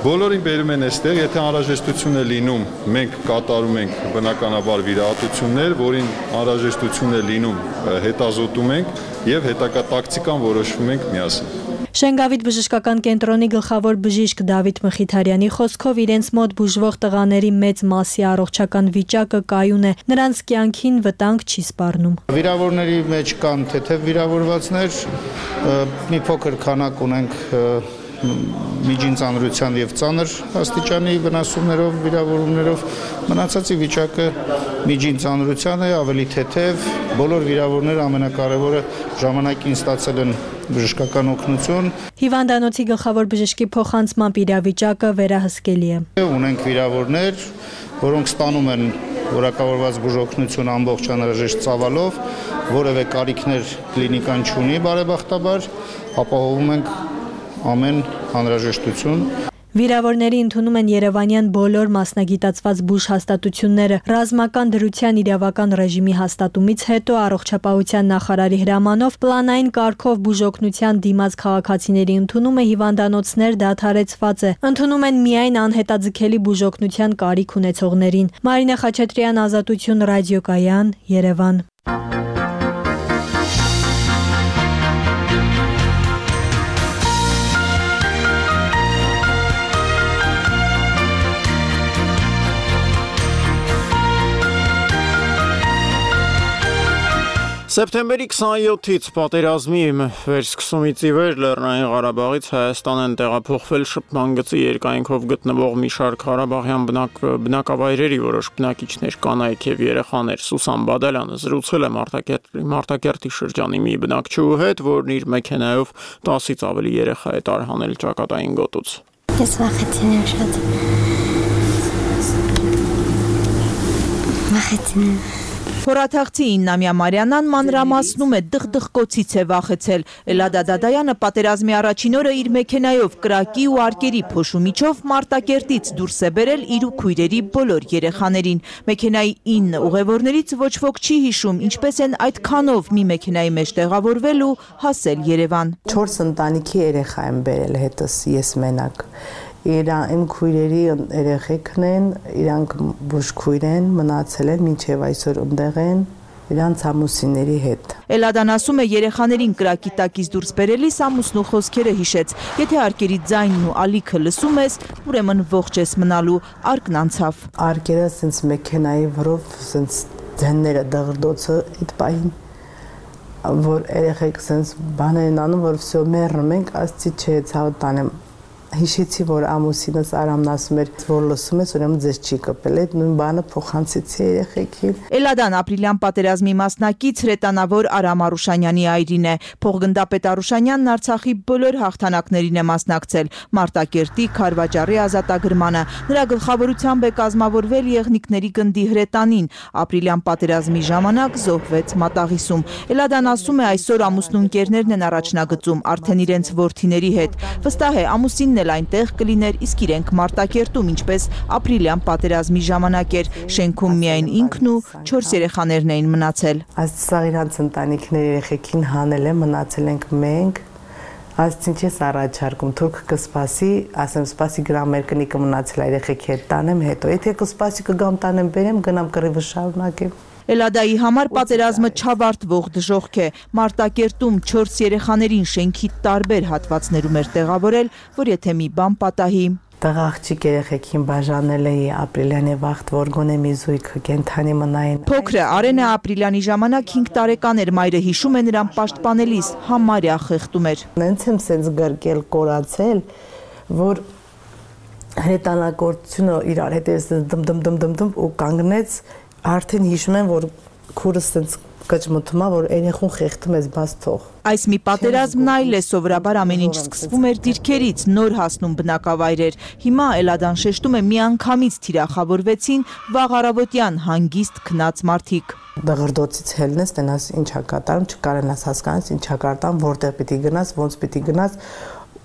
Բոլորին բերում են այստեղ, եթե անհրաժեշտություն է լինում, մենք կատարում ենք բնականաբար վիրահատություններ, որին անհրաժեշտություն է լինում, հետազոտում ենք եւ հետագա տակտիկան որոշվում ենք միասին։ Շենգավիթ բժշկական կենտրոնի գլխավոր բժիշկ Դավիթ Մխիթարյանի խոսքով իրենց մոտ բուժվող տղաների մեծ մասի առողջական վիճակը կայուն է, նրանց կյանքին վտանգ չի սպառնում։ Վիրավորների մեջ կան թեթև վիրավորվածներ, մի փոքր քանակ ունենք միջին ծանրության եւ ծանր աստիճանի վնասումներով, վիրավորումներով, մնացածի վիճակը միջին ծանրության է, ավելի թեթև, բոլոր վիրավորները ամենակարևորը ժամանակին ստացել են բժշկական օգնություն։ Հիվանդանոցի գլխավոր բժշկի փոխանցմամբ իրավիճակը վերահսկելի է։ Ունենք վիրավորներ, որոնք ստանում են որակավորված բուժօգնություն ամբողջ անհրաժեշտ ծավալով, որևէ կարիքներ կլինիկան չունի բարեբախտաբար, ապահովում ենք ամեն անհրաժեշտություն։ Վիրավորների ընդունում են Երևանյան բոլոր մասնագիտացված բուժհաստատությունները։ Ռազմական դրության իրավական ռեժիմի հաստատումից հետո առողջապահության նախարարի հրամանով պլանային կարգով բուժօգնության դիմաց քաղաքացիների ընդունումը հիվանդանոցներ դադարեցված է։ Ընդունում են միայն անհետաձգելի բուժօգնության կարիք ունեցողներին։ Մարինե Խաչատրյան, Ազատություն, Ռադիոկայան, Երևան։ Սեպտեմբերի 27-ից պատերազմի վերսկսումից ի վեր Լեռնային Ղարաբաղից Հայաստան են տեղափոխվել շփման գծի երկայնքով գտնվող մի շարք ղարաբաղյան բնակավայրերի որոշ բնակիչներ, կանայք եւ երեխաներ։ Սուսան Բադալյանը զրուցել է Մարտակերտի շրջանի մի բնակչուհու հետ, որն իր մեքենայով 10-ից ավելի երեխա է տարհանել ճակատային գոտուց։ Ես վախեցին եմ շատ։ Վախեցին։ Փորաթաղցի 9-ամյա Մարիանան մանրամասնում է դղդղկոցից է վախեցել։ Էլադա Դադայանը պատերազմի առաջին օրը իր մեքենայով կրակի ու արկերի փոշու միջով Մարտակերտից դուրս է բերել իր ու քույրերի բոլոր երեխաներին։ Մեքենայի 9 ուղևորներից ոչ ոք չի հիշում, ինչպես են այդքանով մի մեքենայի մեջ տեղավորվել ու հասել Երևան։ 4 ընտանիքի երեխա եմ բերել հետս ես մենակ։ Իմ քույրերի երեխեքն են, իրանք բուժքույր են, մնացել են մինչև այսօր ընդեղ են իրանց ամուսինների հետ։ Էլադան ասում է երեխաներին կրակի տակից դուրս բերելիս ամուսնու խոսքերը հիշեց։ Եթե արկերի ձայնն ու ալիքը լսում ես, ուրեմն ողջ ես մնալու, արկն անցավ։ Արկերը սենց մեքենայի վրով սենց ձենները դղրդոցը այդ պահին որ երեխեք սենց բաներ են անում, որ վсё մեռնում ենք, ասցի չէ, ցավը տանեմ։ Հիշեցի, որ ամուսինս Արամն ասում էր, որ լսում ես, ուրեմն ձեզ չի կպել, այդ նույն բանը փոխանցեցի երեխեքին։ Էլադան ապրիլյան պատերազմի մասնակից հրետանավոր Արամ Արուշանյանի այրին է։ Փոխգնդապետ Արուշանյանն Արցախի բոլոր հաղթանակներին է մասնակցել, Մարտակերտի, Քարվաճառի ազատագրմանը։ Նրա գլխավորությամբ է կազմավորվել եղնիկների գնդի հրետանին։ Ապրիլյան պատերազմի ժամանակ զոհվեց Մատաղիսում։ Էլադան ասում է, այսօր ամուսնու ընկերներն են առաջնագծում, արդեն իրենց որդիների հետ։ Վստահ է, ամուսինն այնտեղ կլիներ, իսկ իրենք Մարտակերտում, ինչպես ապրիլյան պատերազմի ժամանակ էր։ Շենքում միայն ինքն ու 4 երեխաներն էին մնացել։ Սաղ իրանց ընտանիքների երեխեքին հանել եմ, մնացել ենք մենք։ Ասց ինչ ես առաջարկում, թուրքը կսպասի, ասեմ սպասի գրամ երկնիկը մնացել երեխեքի հետ տանեմ հետո։ Եթե կսպասի կգամ տանեմ բերեմ, գնամ կռիվը շարունակեմ։ Էլադայի համար պատերազմը չավարտվող դժոխք է։ Մարտակերտում 4 երեխաներին շենքի տարբեր հատվածներում էր տեղավորել, որ եթե մի բան պատահի։ Տղա աղջիկ երեխեքին բաժանել էի ապրիլյան եւ վաղտ, որ գոնե մի զույգ կենթանի մնային։ Փոքրը Արենը ապրիլյանի ժամանակ 5 տարեկան էր, մայրը հիշում է նրան պաշտպանելիս, համարյա խեղդում էր։ Նենց եմ սենց գրկել, կորացել, որ հրետանակորությունը իրար հետ դմ ու կանգնեց։ Արդեն հիշում եմ, որ քուրս սենց կճմթում է, որ երեխուն խեղդում ես բաց թող։ Այս մի պատերազմն այլ է, սովորաբար ամեն ինչ սկսվում էր դիրքերից, նոր հասնում բնակավայրեր։ Հիմա Էլադան շեշտում է, միանգամից թիրախավորվեցին վաղ առավոտյան հանգիստ քնած մարդիկ։ Դղրդոցից հելնես, տենաս ինչա կատարում, չկարենաս հասկանաս ինչա կարտամ, որտեղ պիտի գնաս, ոնց պիտի գնաս,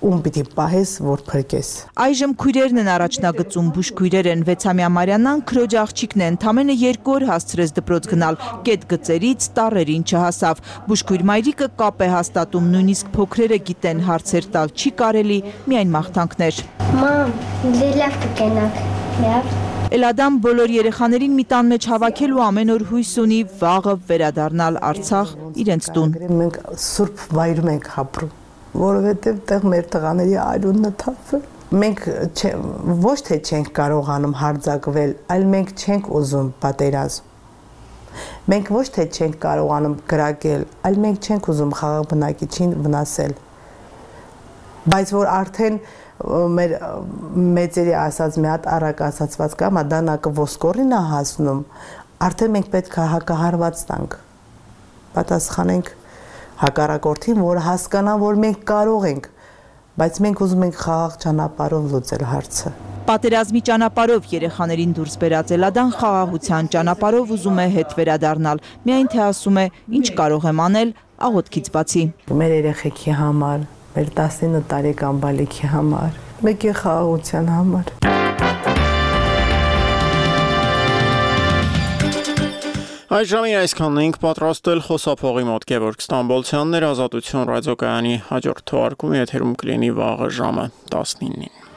ում պիտի պահես, որ փրկես։ Այժմ քույրերն են առաջնագծում, բուժքույրեր են 6-ամյա Մարիանան քրոջ աղջիկն է, ընդամենը 2 օր հասցրեց դպրոց գնալ, կետ գծերից տառերին չհասավ։ Բուժքույր մայրիկը կապ է հաստատում, նույնիսկ փոքրերը գիտեն, հարցեր տալ չի կարելի, միայն մաղթանքներ։ Մամ, լավ կգնաք, լավ։ Էլադամ բոլոր երեխաներին մի տան մեջ հավաքել ու ամեն օր հույս ունի վաղը վերադառնալ Արցախ իրենց տուն։ Մենք սուրբ վայրում ենք ապրում, որովհետև տեղ մեր տղաների արյունն է թափվել։ Մենք ոչ թե չենք կարողանում հարձակվել, այլ մենք չենք ուզում պատերազմ։ Մենք ոչ թե չենք կարողանում կրակել, այլ մենք չենք ուզում խաղաղ բնակիչին վնասել։ Բայց որ արդեն մեր մեծերի ասած մի հատ առակ ասացված կա, մադանակը ոսկորին է հասնում, արդեն մենք պետք է հակահարված տանք, պատասխանենք հակառակորդին, որ հասկանա, որ մենք կարող ենք, բայց մենք ուզում ենք խաղաղ ճանապարհով լուծել հարցը։ Պատերազմի ճանապարհով երեխաներին դուրս բերած Էլադան խաղաղության ճանապարհով ուզում է հետ վերադառնալ, միայն թե ասում է, ինչ կարող եմ անել աղոթքից բացի։ Մեր երեխեքի համար, մեր 19 տարեկան բալիկի համար, մեկի խաղաղության համար։ Այս ժամին այսքանն ենք պատրաստել խոսափողի մոտ Գևորգ Ստամբոլցյանն էր, Ազատություն ռադիոկայանի հաջորդ թողարկումը եթերում կլինի վաղը ժամը 19-ին։